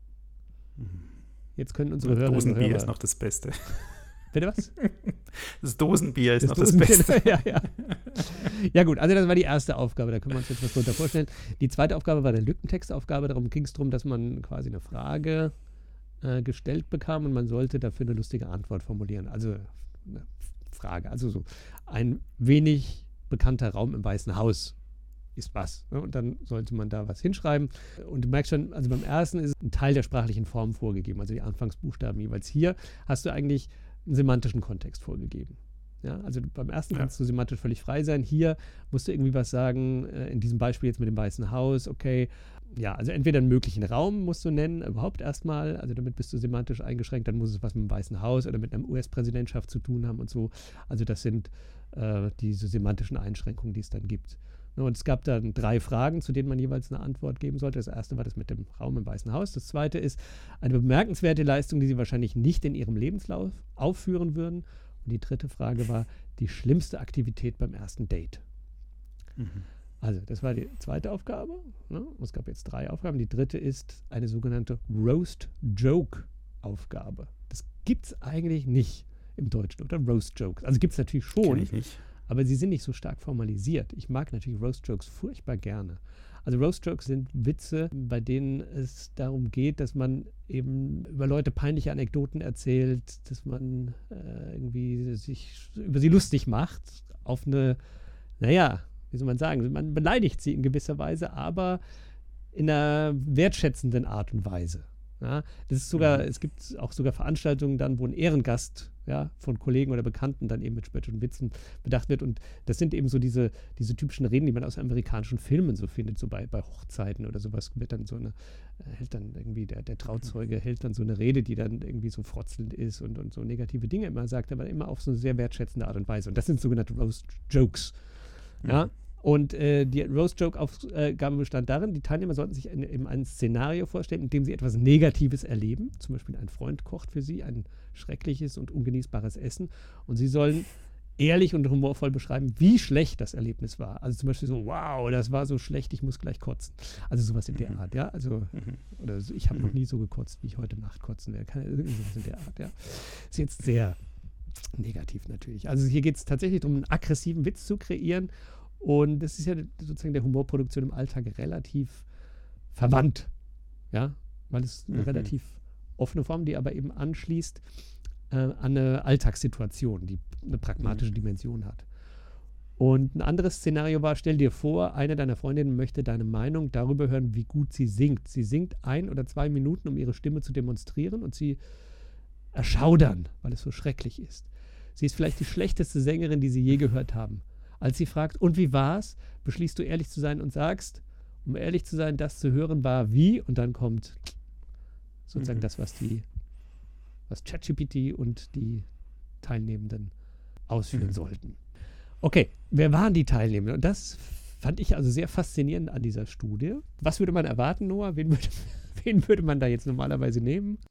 Jetzt können unsere Hörer. Dosenbier ist noch das Beste. Bitte was? Das Dosenbier ist Das noch das Dosenbier, Beste. ja, ja. Ja gut, also das war die erste Aufgabe, da können wir uns jetzt was drunter vorstellen. Die zweite Aufgabe war eine Lückentextaufgabe, darum ging es darum, dass man quasi eine Frage äh, gestellt bekam und man sollte dafür eine lustige Antwort formulieren. Also eine Frage, also so ein wenig bekannter Raum im Weißen Haus ist was. Ne? Und dann sollte man da was hinschreiben. Und du merkst schon, also beim ersten ist ein Teil der sprachlichen Form vorgegeben, also die Anfangsbuchstaben jeweils. Hier hast du eigentlich einen semantischen Kontext vorgegeben. Ja, also beim ersten Ja. kannst du semantisch völlig frei sein. Hier musst du irgendwie was sagen, äh, in diesem Beispiel jetzt mit dem Weißen Haus, okay. Ja, also entweder einen möglichen Raum musst du nennen, überhaupt erstmal, also damit bist du semantisch eingeschränkt, dann muss es was mit dem Weißen Haus oder mit einer U S-Präsidentschaft zu tun haben und so. Also das sind äh, diese semantischen Einschränkungen, die es dann gibt. Ne, und es gab dann drei Fragen, zu denen man jeweils eine Antwort geben sollte. Das erste war das mit dem Raum im Weißen Haus. Das zweite ist eine bemerkenswerte Leistung, die Sie wahrscheinlich nicht in Ihrem Lebenslauf aufführen würden. Und die dritte Frage war die schlimmste Aktivität beim ersten Date. Mhm. Also, das war die zweite Aufgabe. Ne? Es gab jetzt drei Aufgaben. Die dritte ist eine sogenannte Roast-Joke-Aufgabe. Das gibt es eigentlich nicht im Deutschen, oder? Roast-Jokes. Also gibt es natürlich Kenn schon, ich nicht. aber sie sind nicht so stark formalisiert. Ich mag natürlich Roast-Jokes furchtbar gerne. Also Roast-Jokes sind Witze, bei denen es darum geht, dass man eben über Leute peinliche Anekdoten erzählt, dass man äh, irgendwie sich über sie lustig macht, auf eine, naja, wie soll man sagen, man beleidigt sie in gewisser Weise, aber in einer wertschätzenden Art und Weise. Ja, das ist sogar, es gibt auch sogar Veranstaltungen dann, wo ein Ehrengast, ja, von Kollegen oder Bekannten dann eben mit spöttischen Witzen bedacht wird. Und das sind eben so diese, diese typischen Reden, die man aus amerikanischen Filmen so findet, so bei, bei Hochzeiten oder sowas wird dann so eine, hält dann irgendwie der, der Trauzeuge hält dann so eine Rede, die dann irgendwie so frotzelnd ist und, und so negative Dinge immer sagt, aber immer auf so eine sehr wertschätzende Art und Weise. Und das sind sogenannte Roast-Jokes. Ja. Mhm. Und äh, die Roast-Joke-Aufgabe bestand darin, die Teilnehmer sollten sich in, in ein Szenario vorstellen, in dem sie etwas Negatives erleben. Zum Beispiel ein Freund kocht für sie ein schreckliches und ungenießbares Essen. Und sie sollen ehrlich und humorvoll beschreiben, wie schlecht das Erlebnis war. Also zum Beispiel so, wow, das war so schlecht, ich muss gleich kotzen. Also sowas in der Art, ja. Also, oder so, ich habe noch nie so gekotzt, wie ich heute Nacht kotzen werde. Keine, sowas in der Art, ja. Ist jetzt sehr negativ natürlich. Also hier geht es tatsächlich darum, einen aggressiven Witz zu kreieren. Und das ist ja sozusagen der Humorproduktion im Alltag relativ verwandt, ja, weil es eine mhm. relativ offene Form, die aber eben anschließt äh, an eine Alltagssituation, die eine pragmatische mhm. Dimension hat. Und ein anderes Szenario war, stell dir vor, eine deiner Freundinnen möchte deine Meinung darüber hören, wie gut sie singt. Sie singt ein oder zwei Minuten, um ihre Stimme zu demonstrieren und sie erschaudern, weil es so schrecklich ist. Sie ist vielleicht die schlechteste Sängerin, die sie je gehört haben. Als sie fragt, und wie war's, beschließt du ehrlich zu sein und sagst, um ehrlich zu sein, das zu hören war wie, und dann kommt sozusagen mhm. das, was die, was ChatGPT und die Teilnehmenden ausführen mhm. sollten. Okay, wer waren die Teilnehmenden? Und das fand ich also sehr faszinierend an dieser Studie. Was würde man erwarten, Noah? Wen würde, wen würde man da jetzt normalerweise nehmen?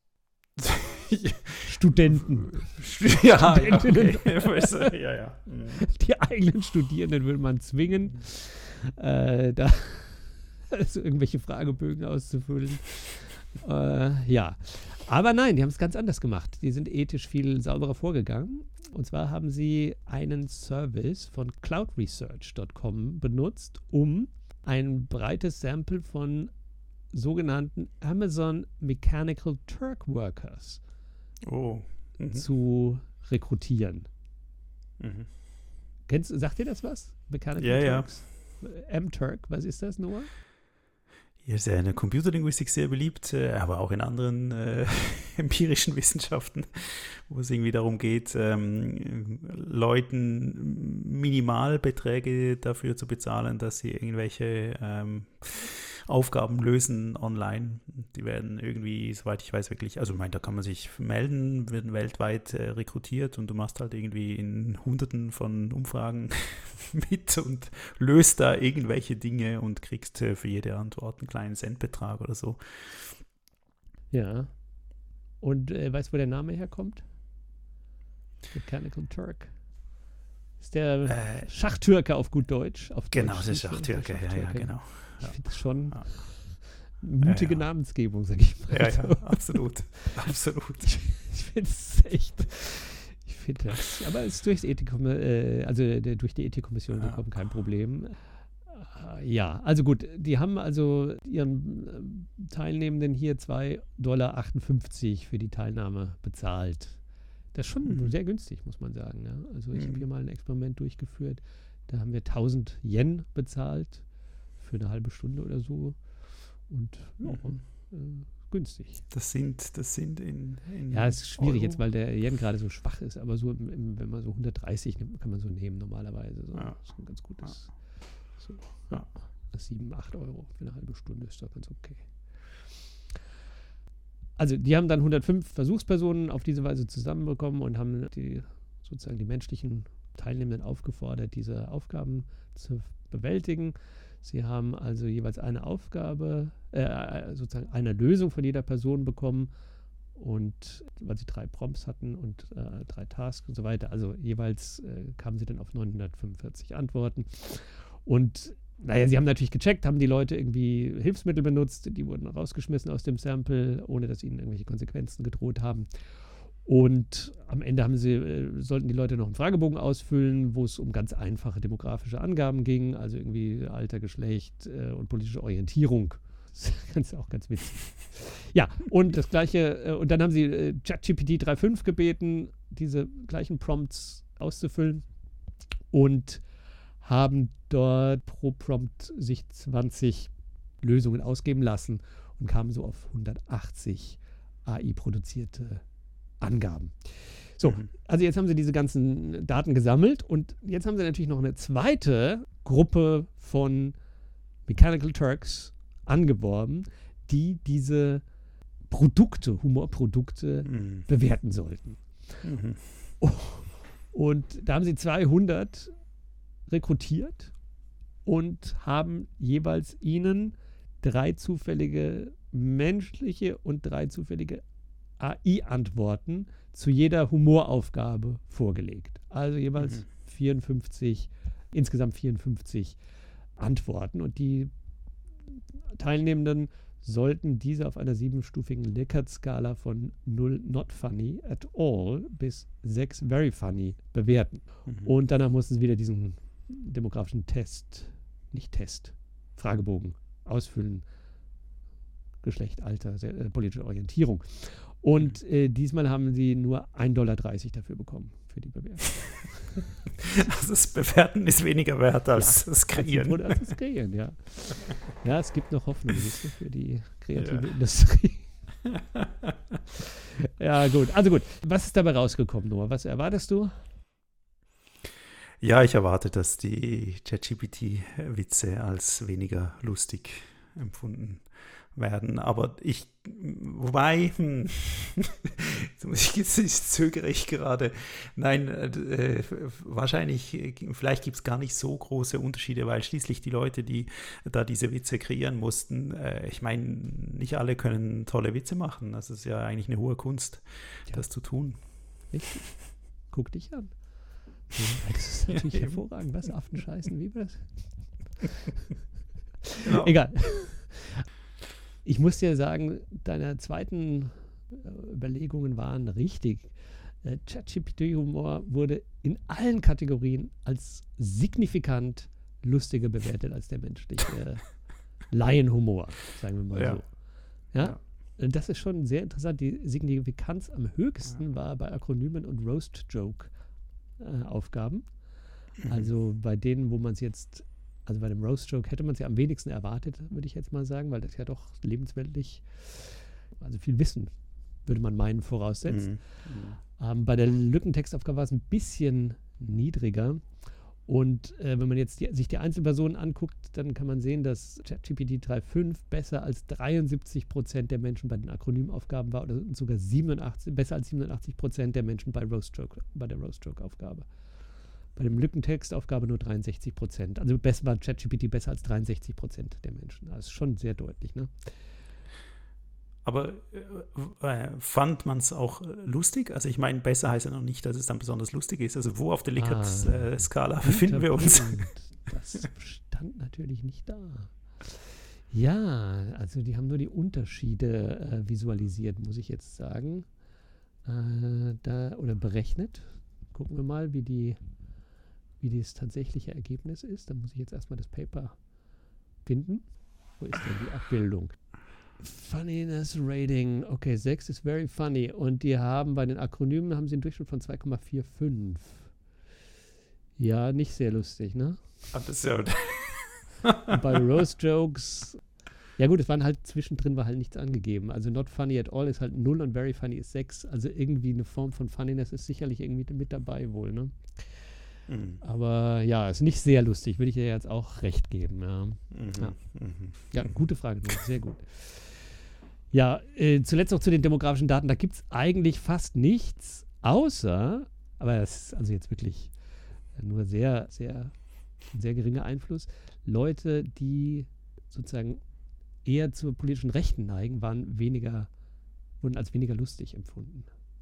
Studenten. Ja, Studentinnen. Ja, okay. ja, ja. Die eigenen Studierenden würde man zwingen, äh, da also irgendwelche Fragebögen auszufüllen. Äh, ja, aber nein, die haben es ganz anders gemacht. Die sind ethisch viel sauberer vorgegangen. Und zwar haben sie einen Service von cloud research Punkt com benutzt, um ein breites Sample von sogenannten Amazon Mechanical Turk Workers oh. mhm. zu rekrutieren. Mhm. Kennst, sagt dir das was? Mechanical ja, Turks? Ja. M-Turk, was ist das, Noah? Ja, ist ja in der Computerlinguistik sehr beliebt, aber auch in anderen äh, empirischen Wissenschaften, wo es irgendwie darum geht, ähm, Leuten Minimalbeträge dafür zu bezahlen, dass sie irgendwelche ähm, Aufgaben lösen online. Die werden irgendwie, soweit ich weiß, wirklich, also ich meine, da kann man sich melden, werden weltweit äh, rekrutiert und du machst halt irgendwie in Hunderten von Umfragen mit und löst da irgendwelche Dinge und kriegst äh, für jede Antwort einen kleinen Centbetrag oder so. Ja. Und äh, weißt du, wo der Name herkommt? Mechanical Turk. Ist der äh, Schachtürke auf gut Deutsch. Auf genau, Deutsch, der Schachtürke, ja, ja, genau. Ich finde das schon ja. mutige ja, ja. Namensgebung, sag ich mal. Ja, ja, absolut. absolut. Ich, ich finde es echt, ich finde das, aber es ist durchs Ethikkom- äh, also der, durch die Ethikkommission ja. gekommen, kein Problem. Äh, ja, also gut, die haben also ihren äh, Teilnehmenden hier zwei Komma achtundfünfzig Dollar für die Teilnahme bezahlt. Das ist schon mhm. sehr günstig, muss man sagen. Ja? Also ich mhm. habe hier mal ein Experiment durchgeführt, da haben wir tausend Yen bezahlt für eine halbe Stunde oder so und ja, mhm. äh, günstig. Das sind, das sind in, in Ja, es ist schwierig Euro. Jetzt, weil der Yen gerade so schwach ist, aber so im, im, wenn man so hundertdreißig nimmt, kann man so nehmen normalerweise. So. Ja. Das ist ein ganz gutes. Ja. So, ja. sieben, acht Euro für eine halbe Stunde ist doch ganz okay. Also die haben dann hundertfünf Versuchspersonen auf diese Weise zusammenbekommen und haben die, sozusagen die menschlichen Teilnehmenden aufgefordert, diese Aufgaben zu bewältigen. Sie haben also jeweils eine Aufgabe, äh, sozusagen eine Lösung von jeder Person bekommen und weil sie drei Prompts hatten und äh, drei Tasks und so weiter, also jeweils äh, kamen sie dann auf neunhundertfünfundvierzig Antworten und naja, sie haben natürlich gecheckt, haben die Leute irgendwie Hilfsmittel benutzt, die wurden rausgeschmissen aus dem Sample, ohne dass ihnen irgendwelche Konsequenzen gedroht haben. Und am Ende haben sie, äh, sollten die Leute noch einen Fragebogen ausfüllen, wo es um ganz einfache demografische Angaben ging, also irgendwie Alter, Geschlecht äh, und politische Orientierung. Das ist auch ganz witzig. Ja, und das gleiche, äh, und dann haben sie äh, ChatGPT drei Punkt fünf gebeten, diese gleichen Prompts auszufüllen und haben dort pro Prompt sich zwanzig Lösungen ausgeben lassen und kamen so auf hundertachtzig A I-produzierte Angaben. So, mhm. also jetzt haben sie diese ganzen Daten gesammelt und jetzt haben sie natürlich noch eine zweite Gruppe von Mechanical Turks angeworben, die diese Produkte, Humorprodukte mhm. bewerten sollten. Mhm. Oh, und da haben sie zweihundert rekrutiert und haben jeweils ihnen drei zufällige menschliche und drei zufällige A I-Antworten zu jeder Humoraufgabe vorgelegt. Also jeweils mhm. vierundfünfzig, insgesamt vierundfünfzig Antworten. Und die Teilnehmenden sollten diese auf einer siebenstufigen Likert-Skala von null not funny at all bis sechs very funny bewerten. Mhm. Und danach mussten sie wieder diesen demografischen Test, nicht Test, Fragebogen ausfüllen. Geschlecht, Alter, sehr, äh, politische Orientierung. Und äh, diesmal haben sie nur ein Dollar dreißig dafür bekommen, für die Bewertung. Also das Bewerten ist weniger wert als ja, das Kreieren. Als, als das Kreieren, ja. Ja, es gibt noch Hoffnung für die kreative ja. Industrie. Ja, gut. Also gut, was ist dabei rausgekommen, Noah? Was erwartest du? Ja, ich erwarte, dass die ChatGPT-Witze als weniger lustig empfunden werden. Aber ich, wobei, hm, jetzt, jetzt zögere ich gerade. Nein, äh, wahrscheinlich, vielleicht gibt es gar nicht so große Unterschiede, weil schließlich die Leute, die da diese Witze kreieren mussten, äh, ich meine, nicht alle können tolle Witze machen. Das ist ja eigentlich eine hohe Kunst, ja. das zu tun. Richtig. Guck dich an. Das ist natürlich ja, hervorragend. Was? Affen scheißen, wie das? Genau. Egal. Ich muss dir sagen, deine zweiten äh, Überlegungen waren richtig. Äh, ChatGPT-Humor wurde in allen Kategorien als signifikant lustiger bewertet als der menschliche Laienhumor, sagen wir mal ja. so. Ja? ja? Das ist schon sehr interessant. Die Signifikanz am höchsten ja. war bei Akronymen und Roast-Joke-Aufgaben. Äh, mhm. Also bei denen, wo man es jetzt Also bei dem Roast-Joke hätte man es ja am wenigsten erwartet, würde ich jetzt mal sagen, weil das ja doch lebensweltlich, also viel Wissen, würde man meinen, voraussetzt. Mhm. Mhm. Ähm, bei der Lückentextaufgabe war es ein bisschen niedriger. Und äh, wenn man jetzt die, sich die Einzelpersonen anguckt, dann kann man sehen, dass ChatGPT drei Punkt fünf besser als dreiundsiebzig Prozent der Menschen bei den Akronymaufgaben war oder sogar siebenundachtzig, besser als siebenundachtzig Prozent der Menschen bei, Roast-Joke, bei der Roast-Joke-Aufgabe. Bei dem Lückentextaufgabe nur dreiundsechzig Prozent. Also besser war ChatGPT besser als dreiundsechzig Prozent der Menschen. Das ist schon sehr deutlich, ne? Aber äh, fand man es auch lustig? Also ich meine, besser heißt ja noch nicht, dass es dann besonders lustig ist. Also wo auf der Likert-Skala ah, befinden wir uns? Das stand natürlich nicht da. Ja, also die haben nur die Unterschiede äh, visualisiert, muss ich jetzt sagen. Äh, da, oder berechnet. Gucken wir mal, wie die wie das tatsächliche Ergebnis ist. Da muss ich jetzt erstmal das Paper finden. Wo ist denn die Abbildung? Funniness Rating. Okay, sechs ist very funny. Und die haben bei den Akronymen haben sie einen Durchschnitt von zwei Komma fünfundvierzig. Ja, nicht sehr lustig, ne? Ach, das ist ja Und bei Roast Jokes, ja gut, es waren halt zwischendrin war halt nichts angegeben. Also not funny at all ist halt null und very funny ist sechs. Also irgendwie eine Form von Funniness ist sicherlich irgendwie mit dabei wohl, ne? Mhm. Aber ja, ist nicht sehr lustig, würde ich dir jetzt auch recht geben. Ja, mhm. ja. Mhm. ja gute Frage, sehr gut. Ja, äh, zuletzt noch zu den demografischen Daten. Da gibt es eigentlich fast nichts, außer, aber das ist also jetzt wirklich nur sehr, sehr, sehr geringer Einfluss. Leute, die sozusagen eher zur politischen Rechten neigen, waren weniger, wurden als weniger lustig empfunden.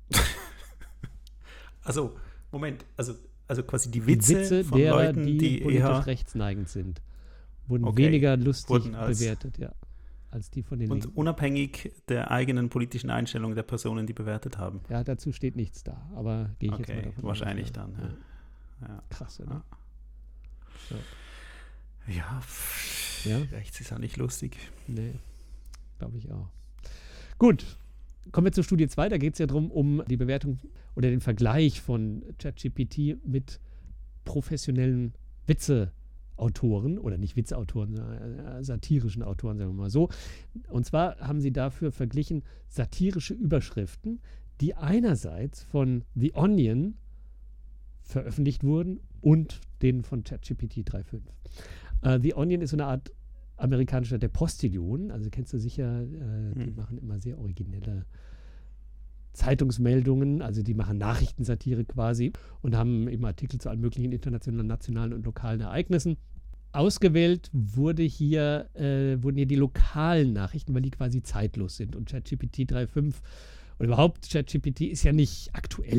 Also, Moment, also Also quasi die Witze, die Witze von derer, Leuten, die, die politisch eher rechtsneigend sind, wurden okay. weniger lustig wurden als, bewertet, ja, als die von den Und Linken. Unabhängig der eigenen politischen Einstellung der Personen, die bewertet haben. Ja, dazu steht nichts da, aber gehe ich okay, jetzt mal davon wahrscheinlich aus. dann, ja. Ja. Krass, oder? Ja, ja, ja? rechts ist ja nicht lustig. Nee, glaube ich auch. Gut. Kommen wir zur Studie zwei, da geht es ja darum, um die Bewertung oder den Vergleich von ChatGPT mit professionellen Witzeautoren oder nicht Witzeautoren, sondern satirischen Autoren, sagen wir mal so. Und zwar haben sie dafür verglichen satirische Überschriften, die einerseits von The Onion veröffentlicht wurden und den von ChatGPT drei Punkt fünf. Uh, The Onion ist so eine Art amerikanischer, der Postillon, also kennst du sicher, äh, die hm. machen immer sehr originelle Zeitungsmeldungen, also die machen Nachrichtensatire quasi und haben eben Artikel zu allen möglichen internationalen, nationalen und lokalen Ereignissen. Ausgewählt wurde hier, äh, wurden hier die lokalen Nachrichten, weil die quasi zeitlos sind und ChatGPT drei Punkt fünf oder überhaupt ChatGPT ist ja nicht aktuell.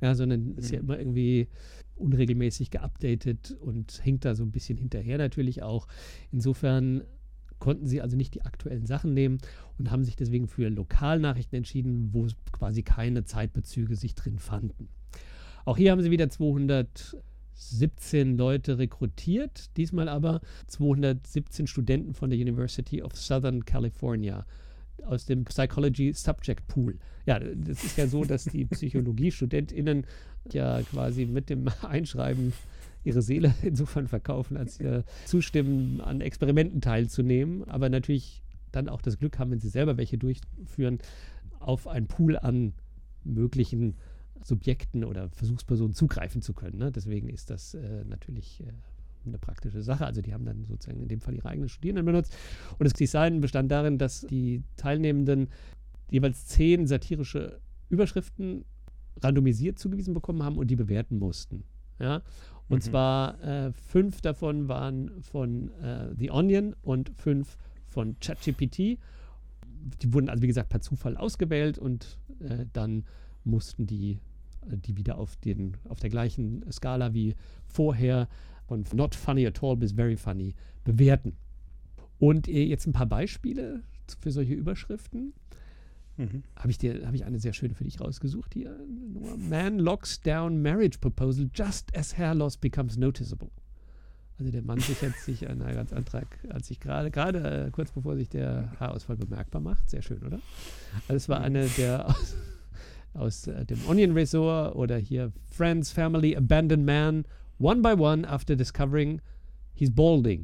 Ja, sondern ist ja immer irgendwie unregelmäßig geupdatet und hängt da so ein bisschen hinterher natürlich auch. Insofern konnten sie also nicht die aktuellen Sachen nehmen und haben sich deswegen für Lokalnachrichten entschieden, wo quasi keine Zeitbezüge sich drin fanden. Auch hier haben sie wieder zweihundertsiebzehn Leute rekrutiert, diesmal aber zweihundertsiebzehn Studenten von der University of Southern California aus dem Psychology Subject Pool. Ja, das ist ja so, dass die PsychologiestudentInnen ja quasi mit dem Einschreiben ihre Seele insofern verkaufen, als ihr zustimmen, an Experimenten teilzunehmen, aber natürlich dann auch das Glück haben, wenn sie selber welche durchführen, auf einen Pool an möglichen Subjekten oder Versuchspersonen zugreifen zu können. Ne? Deswegen ist das äh, natürlich äh, eine praktische Sache. Also die haben dann sozusagen in dem Fall ihre eigenen Studierenden benutzt. Und das Design bestand darin, dass die Teilnehmenden jeweils zehn satirische Überschriften randomisiert zugewiesen bekommen haben und die bewerten mussten. Ja? Und mhm. zwar äh, fünf davon waren von äh, The Onion und fünf von ChatGPT. Die wurden also wie gesagt per Zufall ausgewählt und äh, dann mussten die die wieder auf, den, auf der gleichen Skala wie vorher von not funny at all bis very funny bewerten. Und äh, jetzt ein paar Beispiele für solche Überschriften. Mhm. Habe ich, dir, hab ich eine sehr schöne für dich rausgesucht hier. Man locks down marriage proposal just as hair loss becomes noticeable. Also der Mann sichert sich einen Heiratsantrag, als sich gerade, gerade äh, kurz bevor sich der Haarausfall bemerkbar macht. Sehr schön, oder? Also es war eine der aus, aus äh, dem Onion Resort oder hier Friends, Family, Abandoned Man, one by one after discovering he's balding.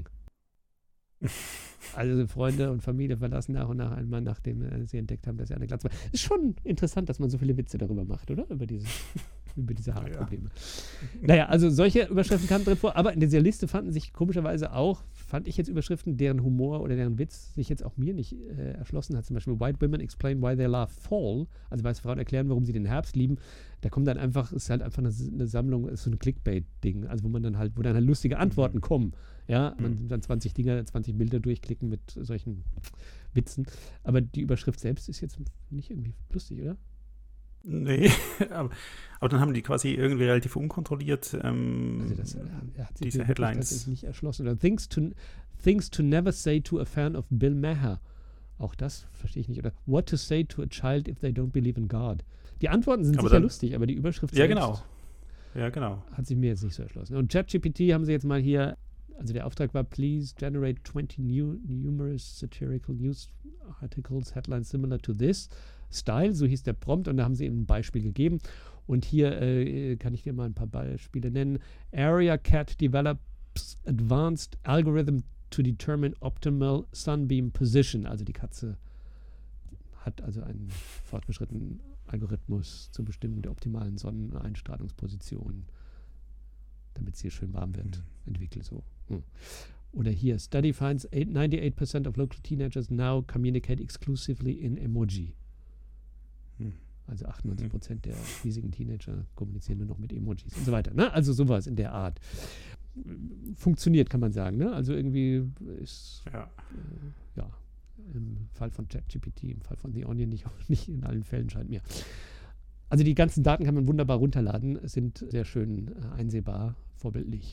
Also Freunde und Familie verlassen nach und nach einen Mann, nachdem äh, sie entdeckt haben, dass er eine Glatze hat. Ist schon interessant, dass man so viele Witze darüber macht, oder? Über diese, über diese Haarprobleme. Ja. Naja, also solche Überschriften kamen drin vor, aber in dieser Liste fanden sich komischerweise auch, fand ich jetzt Überschriften, deren Humor oder deren Witz sich jetzt auch mir nicht äh, erschlossen hat. Zum Beispiel White Women explain why they love fall. Also weiße Frauen erklären, warum sie den Herbst lieben. Da kommt dann einfach, ist halt einfach eine, eine Sammlung, ist so ein Clickbait-Ding, also wo man dann halt, wo dann halt lustige Antworten mhm. kommen. Ja, man mhm. dann zwanzig Dinger, zwanzig Bilder durchklicken mit solchen Witzen. Aber die Überschrift selbst ist jetzt nicht irgendwie lustig, oder? Nee, aber, aber dann haben die quasi irgendwie relativ unkontrolliert ähm, also das, ja, hat diese Headlines. Das ist nicht erschlossen. Oder things to, things to never say to a fan of Bill Maher. Auch das verstehe ich nicht. Oder what to say to a child if they don't believe in God. Die Antworten sind aber sicher dann, lustig, aber die Überschrift ja, selbst genau. Ja, genau. hat sich mir jetzt nicht so erschlossen. Und ChatGPT haben sie jetzt mal hier, also der Auftrag war, please generate twenty new, numerous satirical news articles, headlines similar to this style, so hieß der Prompt, und da haben sie eben ein Beispiel gegeben. Und hier äh, kann ich dir mal ein paar Beispiele nennen. Area Cat develops advanced algorithm to determine optimal sunbeam position. Also die Katze hat also einen fortgeschrittenen Algorithmus zur Bestimmung der optimalen Sonneneinstrahlungsposition, damit es hier schön warm wird, mhm. entwickelt so. Hm. Oder hier, Study finds ninety-eight percent of local teenagers now communicate exclusively in Emoji. Hm. Also achtundneunzig Prozent mhm. der hiesigen Teenager kommunizieren nur noch mit Emojis und so weiter. Ne? Also sowas in der Art. Funktioniert, kann man sagen. Ne? Also irgendwie ist ja. Äh, ja, im Fall von ChatGPT, im Fall von The Onion nicht, nicht in allen Fällen, scheint mir. Also die ganzen Daten kann man wunderbar runterladen, sind sehr schön äh, einsehbar, vorbildlich.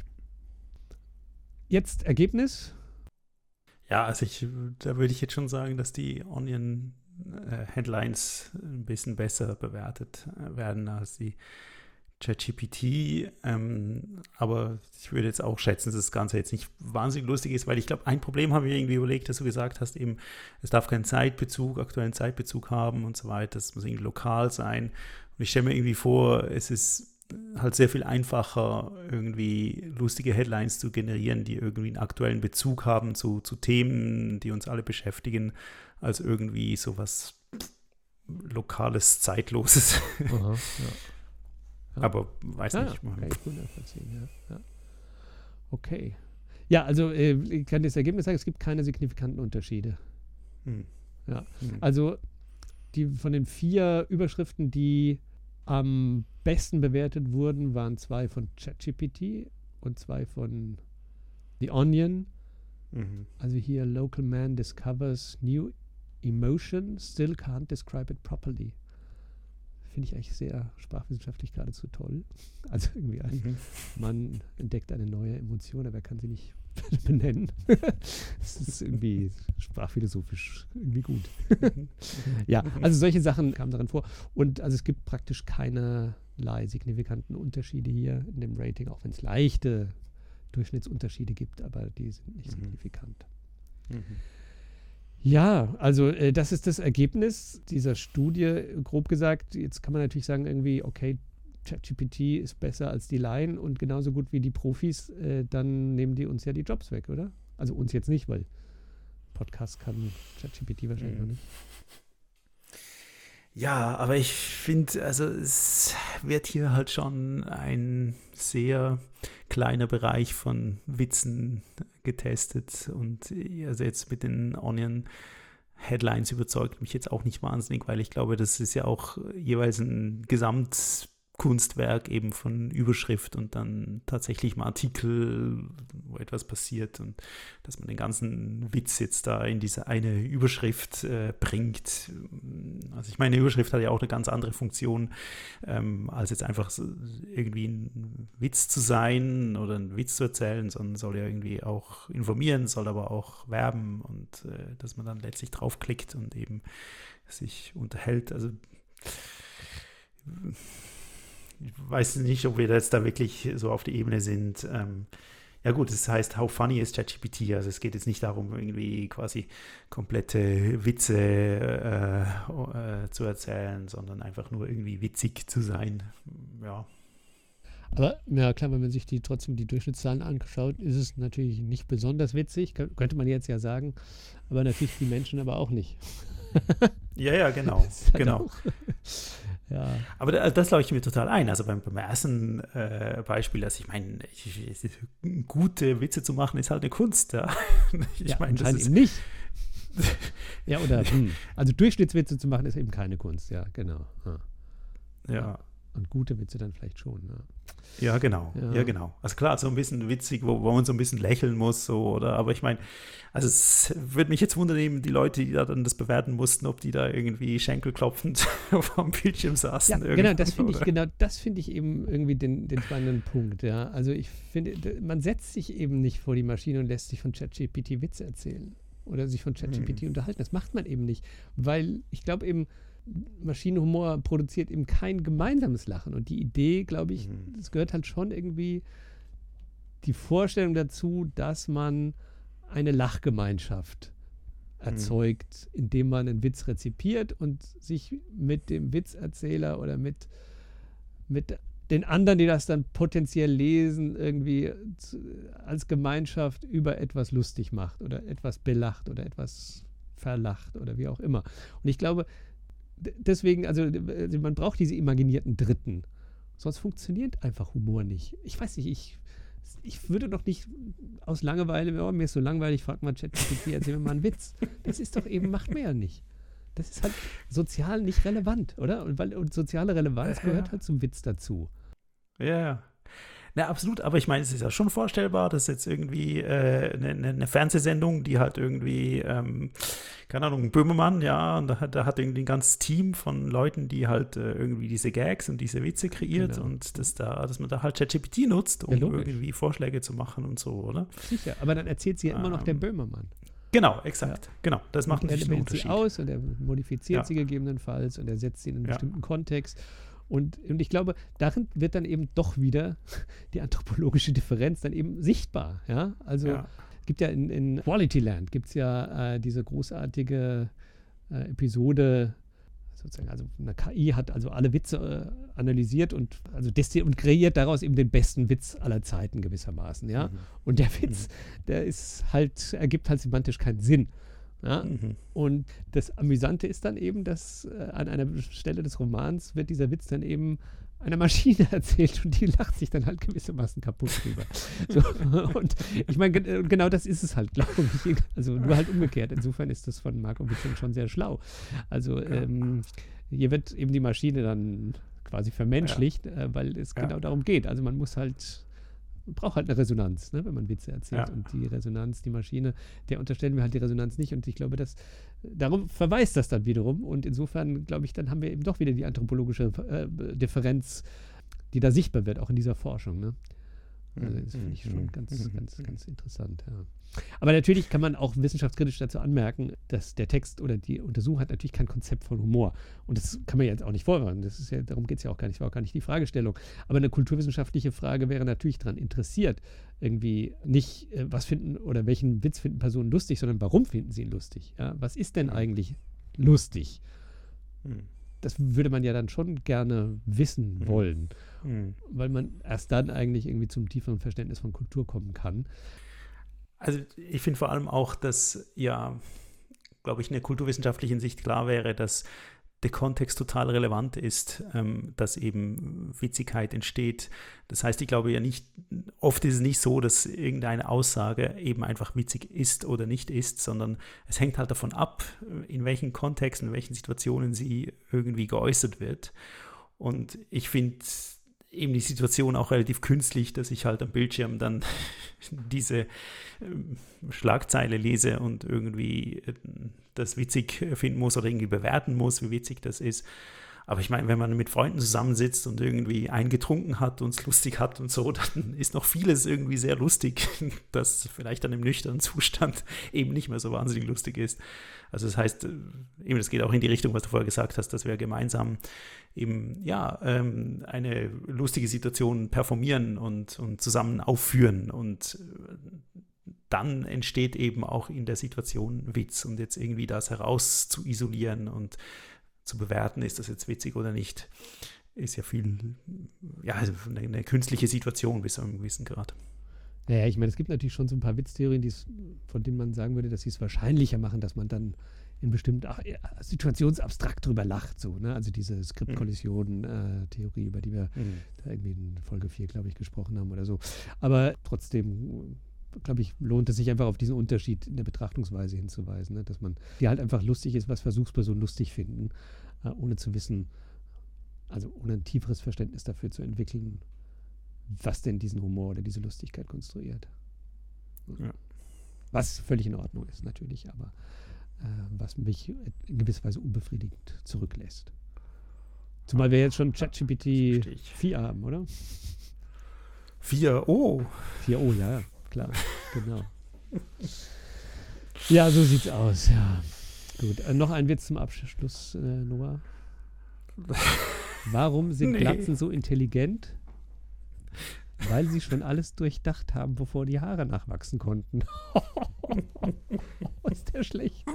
Jetzt Ergebnis? Ja, also ich, da würde ich jetzt schon sagen, dass die Onion äh, Headlines ein bisschen besser bewertet äh, werden als die ChatGPT. Ähm, aber ich würde jetzt auch schätzen, dass das Ganze jetzt nicht wahnsinnig lustig ist, weil ich glaube, ein Problem haben wir irgendwie überlegt, dass du gesagt hast, eben, es darf keinen Zeitbezug, aktuellen Zeitbezug haben und so weiter. Es muss irgendwie lokal sein. Und ich stelle mir irgendwie vor, es ist halt sehr viel einfacher, irgendwie lustige Headlines zu generieren, die irgendwie einen aktuellen Bezug haben zu, zu Themen, die uns alle beschäftigen, als irgendwie sowas Lokales, Zeitloses. Aha, ja. Ja. Aber weiß ja, nicht. Kann ich gut nachvollziehen, ja. ja. Okay. Ja, also äh, ich kann das Ergebnis sagen, es gibt keine signifikanten Unterschiede. Hm. Ja. Hm. Also die von den vier Überschriften, die am besten bewertet wurden, waren zwei von ChatGPT und zwei von The Onion. Mhm. Also hier, local man discovers new emotion, still can't describe it properly. finde ich eigentlich sehr sprachwissenschaftlich geradezu toll. Also irgendwie ein mhm. Mann entdeckt eine neue Emotion, aber er kann sie nicht benennen. Das ist irgendwie sprachphilosophisch irgendwie gut. Ja, also solche Sachen kamen darin vor. Und also es gibt praktisch keinerlei signifikanten Unterschiede hier in dem Rating, auch wenn es leichte Durchschnittsunterschiede gibt, aber die sind nicht mhm. signifikant. Mhm. Ja, also äh, das ist das Ergebnis dieser Studie, grob gesagt. Jetzt kann man natürlich sagen, irgendwie, okay, ChatGPT ist besser als die Laien und genauso gut wie die Profis, äh, dann nehmen die uns ja die Jobs weg, oder? Also uns jetzt nicht, weil Podcast kann ChatGPT wahrscheinlich mhm. noch nicht. Ja, aber ich finde, also es wird hier halt schon ein sehr kleiner Bereich von Witzen getestet und also jetzt mit den Onion Headlines überzeugt mich jetzt auch nicht wahnsinnig, weil ich glaube, das ist ja auch jeweils ein Gesamtkunstwerk eben von Überschrift und dann tatsächlich mal Artikel, wo etwas passiert und dass man den ganzen Witz jetzt da in diese eine Überschrift äh, bringt. Also ich meine, eine Überschrift hat ja auch eine ganz andere Funktion, ähm, als jetzt einfach so irgendwie ein Witz zu sein oder einen Witz zu erzählen, sondern soll ja irgendwie auch informieren, soll aber auch werben und äh, dass man dann letztlich draufklickt und eben sich unterhält. Also ich weiß nicht, ob wir jetzt da wirklich so auf der Ebene sind. Ähm, ja gut, es heißt, how funny is ChatGPT? Also es geht jetzt nicht darum, irgendwie quasi komplette Witze äh, äh, zu erzählen, sondern einfach nur irgendwie witzig zu sein. Ja. Aber ja klar, wenn man sich die trotzdem die Durchschnittszahlen anschaut, ist es natürlich nicht besonders witzig, könnte man jetzt ja sagen, aber natürlich die Menschen aber auch nicht. Ja, ja, genau. Halt genau. Ja. Aber das, das leuchtet mir total ein. Also beim, beim ersten äh, Beispiel, dass ich meine, gute Witze zu machen, ist halt eine Kunst. Ja, ich ja, meine, das ist eben nicht. Ja, oder, hm. also Durchschnittswitze zu machen ist eben keine Kunst, ja, genau. Ja. Ja. Und gute Witze dann vielleicht schon, ja. Ja, genau. Ja. ja, genau. Also klar, so ein bisschen witzig, wo, wo man so ein bisschen lächeln muss, so, oder? Aber ich meine, also es würde mich jetzt wundern, die Leute, die da dann das bewerten mussten, ob die da irgendwie schenkelklopfend vom Bildschirm saßen. Ja, genau, das finde ich, genau, das finde ich eben irgendwie den, den spannenden Punkt, ja. Also ich finde, man setzt sich eben nicht vor die Maschine und lässt sich von ChatGPT Witze erzählen oder sich von ChatGPT hm. unterhalten. Das macht man eben nicht, weil ich glaube eben, Maschinenhumor produziert eben kein gemeinsames Lachen. Und die Idee, glaube ich, mhm. das gehört halt schon irgendwie die Vorstellung dazu, dass man eine Lachgemeinschaft erzeugt, mhm. indem man einen Witz rezipiert und sich mit dem Witzerzähler oder mit, mit den anderen, die das dann potenziell lesen, irgendwie zu, als Gemeinschaft über etwas lustig macht oder etwas belacht oder etwas verlacht oder wie auch immer. Und ich glaube, deswegen, also man braucht diese imaginierten Dritten. Sonst funktioniert einfach Humor nicht. Ich weiß nicht, ich, ich würde doch nicht aus Langeweile, oh, mir ist so langweilig, frag mal ChatGPT, erzähl mir mal einen Witz. Das ist doch eben, macht man ja nicht. Das ist halt sozial nicht relevant, oder? Und, weil, und soziale Relevanz ja. gehört halt zum Witz dazu. Ja, ja. Na, absolut, aber ich meine, es ist ja schon vorstellbar, dass jetzt irgendwie äh, eine, eine Fernsehsendung, die halt irgendwie, ähm, keine Ahnung, Böhmermann, ja, und da, da hat irgendwie ein ganzes Team von Leuten, die halt äh, irgendwie diese Gags und diese Witze kreiert genau. und dass, da, dass man da halt ChatGPT nutzt, um ja, irgendwie Vorschläge zu machen und so, oder? Sicher, aber dann erzählt sie ja immer ähm, noch der Böhmermann. Genau, exakt, ja. genau, das macht natürlich einen Unterschied. Er wählt sie aus und er modifiziert ja. sie gegebenenfalls und er setzt sie in einen ja. bestimmten Kontext. Und, und ich glaube, darin wird dann eben doch wieder die anthropologische Differenz dann eben sichtbar. Ja? Also ja. es gibt ja in, in Quality Land gibt es ja äh, diese großartige äh, Episode, sozusagen, also eine K I hat also alle Witze äh, analysiert und, also und kreiert daraus eben den besten Witz aller Zeiten gewissermaßen. Ja? Mhm. Und der Witz, mhm. der ist halt, ergibt halt semantisch keinen Sinn. Ja? Mhm. Und das Amüsante ist dann eben, dass äh, an einer Stelle des Romans wird dieser Witz dann eben einer Maschine erzählt und die lacht sich dann halt gewissermaßen kaputt drüber. So, und ich meine, g- genau das ist es halt, glaube ich. Also nur halt umgekehrt. Insofern ist das von Markovic schon sehr schlau. Also ähm, hier wird eben die Maschine dann quasi vermenschlicht, ja. äh, weil es ja. genau darum geht. Also man muss halt braucht halt eine Resonanz, ne, wenn man Witze erzählt. Ja. Und die Resonanz, die Maschine, der unterstellen wir halt die Resonanz nicht. Und ich glaube, dass darum verweist das dann wiederum. Und insofern, glaube ich, dann haben wir eben doch wieder die anthropologische äh, Differenz, die da sichtbar wird, auch in dieser Forschung. Ne? Also das finde ich schon ganz, ganz, ganz interessant. Ja. Aber natürlich kann man auch wissenschaftskritisch dazu anmerken, dass der Text oder die Untersuchung hat natürlich kein Konzept von Humor. Und das kann man jetzt auch nicht vorwerfen. Das ist ja, darum geht es ja auch gar nicht. Das war auch gar nicht die Fragestellung. Aber eine kulturwissenschaftliche Frage wäre natürlich daran interessiert, irgendwie nicht, äh, was finden oder welchen Witz finden Personen lustig, sondern warum finden sie ihn lustig? Ja? Was ist denn eigentlich lustig? Hm. Das würde man ja dann schon gerne wissen mhm. wollen, mhm. weil man erst dann eigentlich irgendwie zum tieferen Verständnis von Kultur kommen kann. Also ich finde vor allem auch, dass ja, glaube ich, in der kulturwissenschaftlichen Sicht klar wäre, dass der Kontext total relevant ist, ähm, dass eben Witzigkeit entsteht. Das heißt, ich glaube ja nicht, oft ist es nicht so, dass irgendeine Aussage eben einfach witzig ist oder nicht ist, sondern es hängt halt davon ab, in welchen Kontexten, in welchen Situationen sie irgendwie geäußert wird. Und ich finde eben die Situation auch relativ künstlich, dass ich halt am Bildschirm dann diese ähm, Schlagzeile lese und irgendwie äh, das witzig finden muss oder irgendwie bewerten muss, wie witzig das ist. Aber ich meine, wenn man mit Freunden zusammensitzt und irgendwie eingetrunken hat und es lustig hat und so, dann ist noch vieles irgendwie sehr lustig, das vielleicht dann im nüchternen Zustand eben nicht mehr so wahnsinnig lustig ist. Also das heißt, eben, das geht auch in die Richtung, was du vorher gesagt hast, dass wir gemeinsam eben, ja, ähm, eine lustige Situation performieren und, und zusammen aufführen und dann entsteht eben auch in der Situation Witz und jetzt irgendwie das heraus zu isolieren und zu bewerten, ist das jetzt witzig oder nicht, ist ja viel, ja, also eine, eine künstliche Situation bis zu einem gewissen Grad. Naja, ich meine, es gibt natürlich schon so ein paar Witztheorien, die's, von denen man sagen würde, dass sie es wahrscheinlicher machen, dass man dann in bestimmten ach, ja, situationsabstrakt drüber lacht. So, ne? Also diese Skriptkollision-Theorie, äh, über die wir mhm. da irgendwie in Folge vier, glaube ich, gesprochen haben oder so. Aber trotzdem, glaube ich, lohnt es sich einfach auf diesen Unterschied in der Betrachtungsweise hinzuweisen, ne? Dass man, die halt einfach lustig ist, was Versuchspersonen lustig finden, äh, ohne zu wissen, also ohne ein tieferes Verständnis dafür zu entwickeln, was denn diesen Humor oder diese Lustigkeit konstruiert. Ja. Was völlig in Ordnung ist, natürlich, aber äh, was mich in gewisser Weise unbefriedigend zurücklässt. Zumal wir jetzt schon ChatGPT vier haben, oder? vier O? vier O, ja, klar, genau. Ja, so sieht's aus, ja. Gut, äh, noch ein Witz zum Abschluss, äh, Noah. Warum sind nee. Glatzen so intelligent? Weil sie schon alles durchdacht haben, bevor die Haare nachwachsen konnten. Ist der schlecht.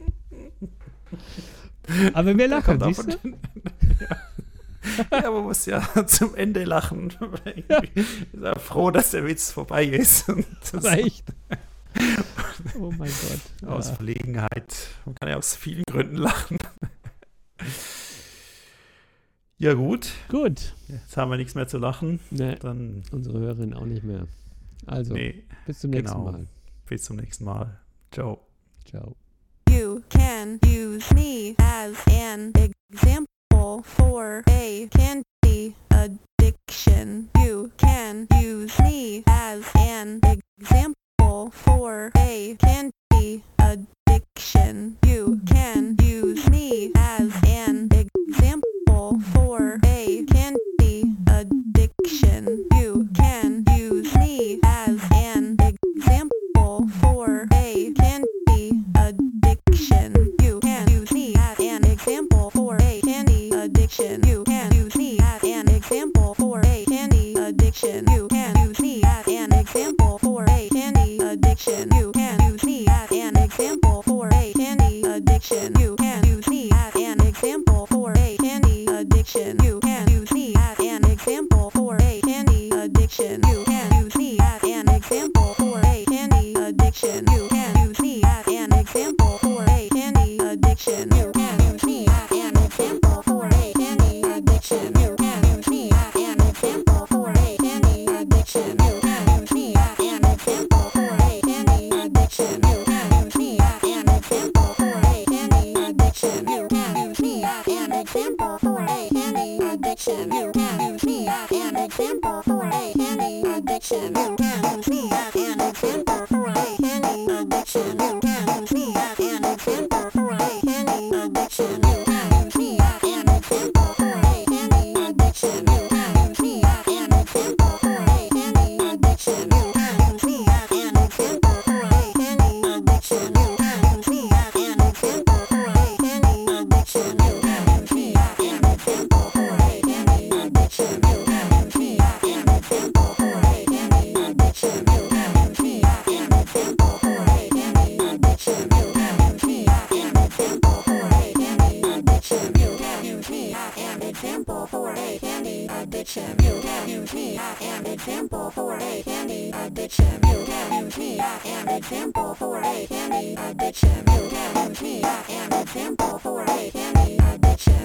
Aber wir lachen, siehst du? Ja. Ja, man muss ja zum Ende lachen. Ja. Ich bin ja froh, dass der Witz vorbei ist. Und das echt. Oh mein Gott. Aus ja. Verlegenheit. Man kann ja aus vielen Gründen lachen. Ja, gut. Gut. Jetzt haben wir nichts mehr zu lachen. Nee, dann unsere Hörerin auch nicht mehr. Also, nee, bis zum nächsten genau. Mal. Bis zum nächsten Mal. Ciao. Ciao. You can use me as an example for a candy addiction. You can use me as an example for a candy addiction. You can use me as an example for a candy addiction. You can use me as an example for a candy addiction. You can use me as an example for a candy addiction. You can use me as an example for a candy addiction. You can use me as an example for a candy addiction. You can use me as an example for a candy addiction. You can use me as an example for a candy addiction. You can use me as an example for a candy addiction. You can use me as an example for a candy addiction. You can use me as an example for a candy addiction. You can use me as an example for a candy addiction. You can use me as an example for a candy addiction. You can use me as an example for a candy addiction. You can use me as an example for a candy addiction. You can use me as an example for a candy addiction. You can use me as an example for a candy addiction. addiction. You can use me as an example for a candy addiction. You can use me as an example for a candy addiction. You can use me as an example for a candy addiction. You can use me as an example for a candy addiction. You can use me as an example for a candy addiction. You can use me as an example for a candy addiction. You can use me as an example for a candy addiction. You can use me as an example for a candy addiction. You can use me as an example for a candy addiction. You can use me as an example for a candy addiction. You can use me as an example for a candy addiction. You can use me as an example for a candy addiction. You can use me as an example for a candy addiction. You can use me as an example for a candy addiction.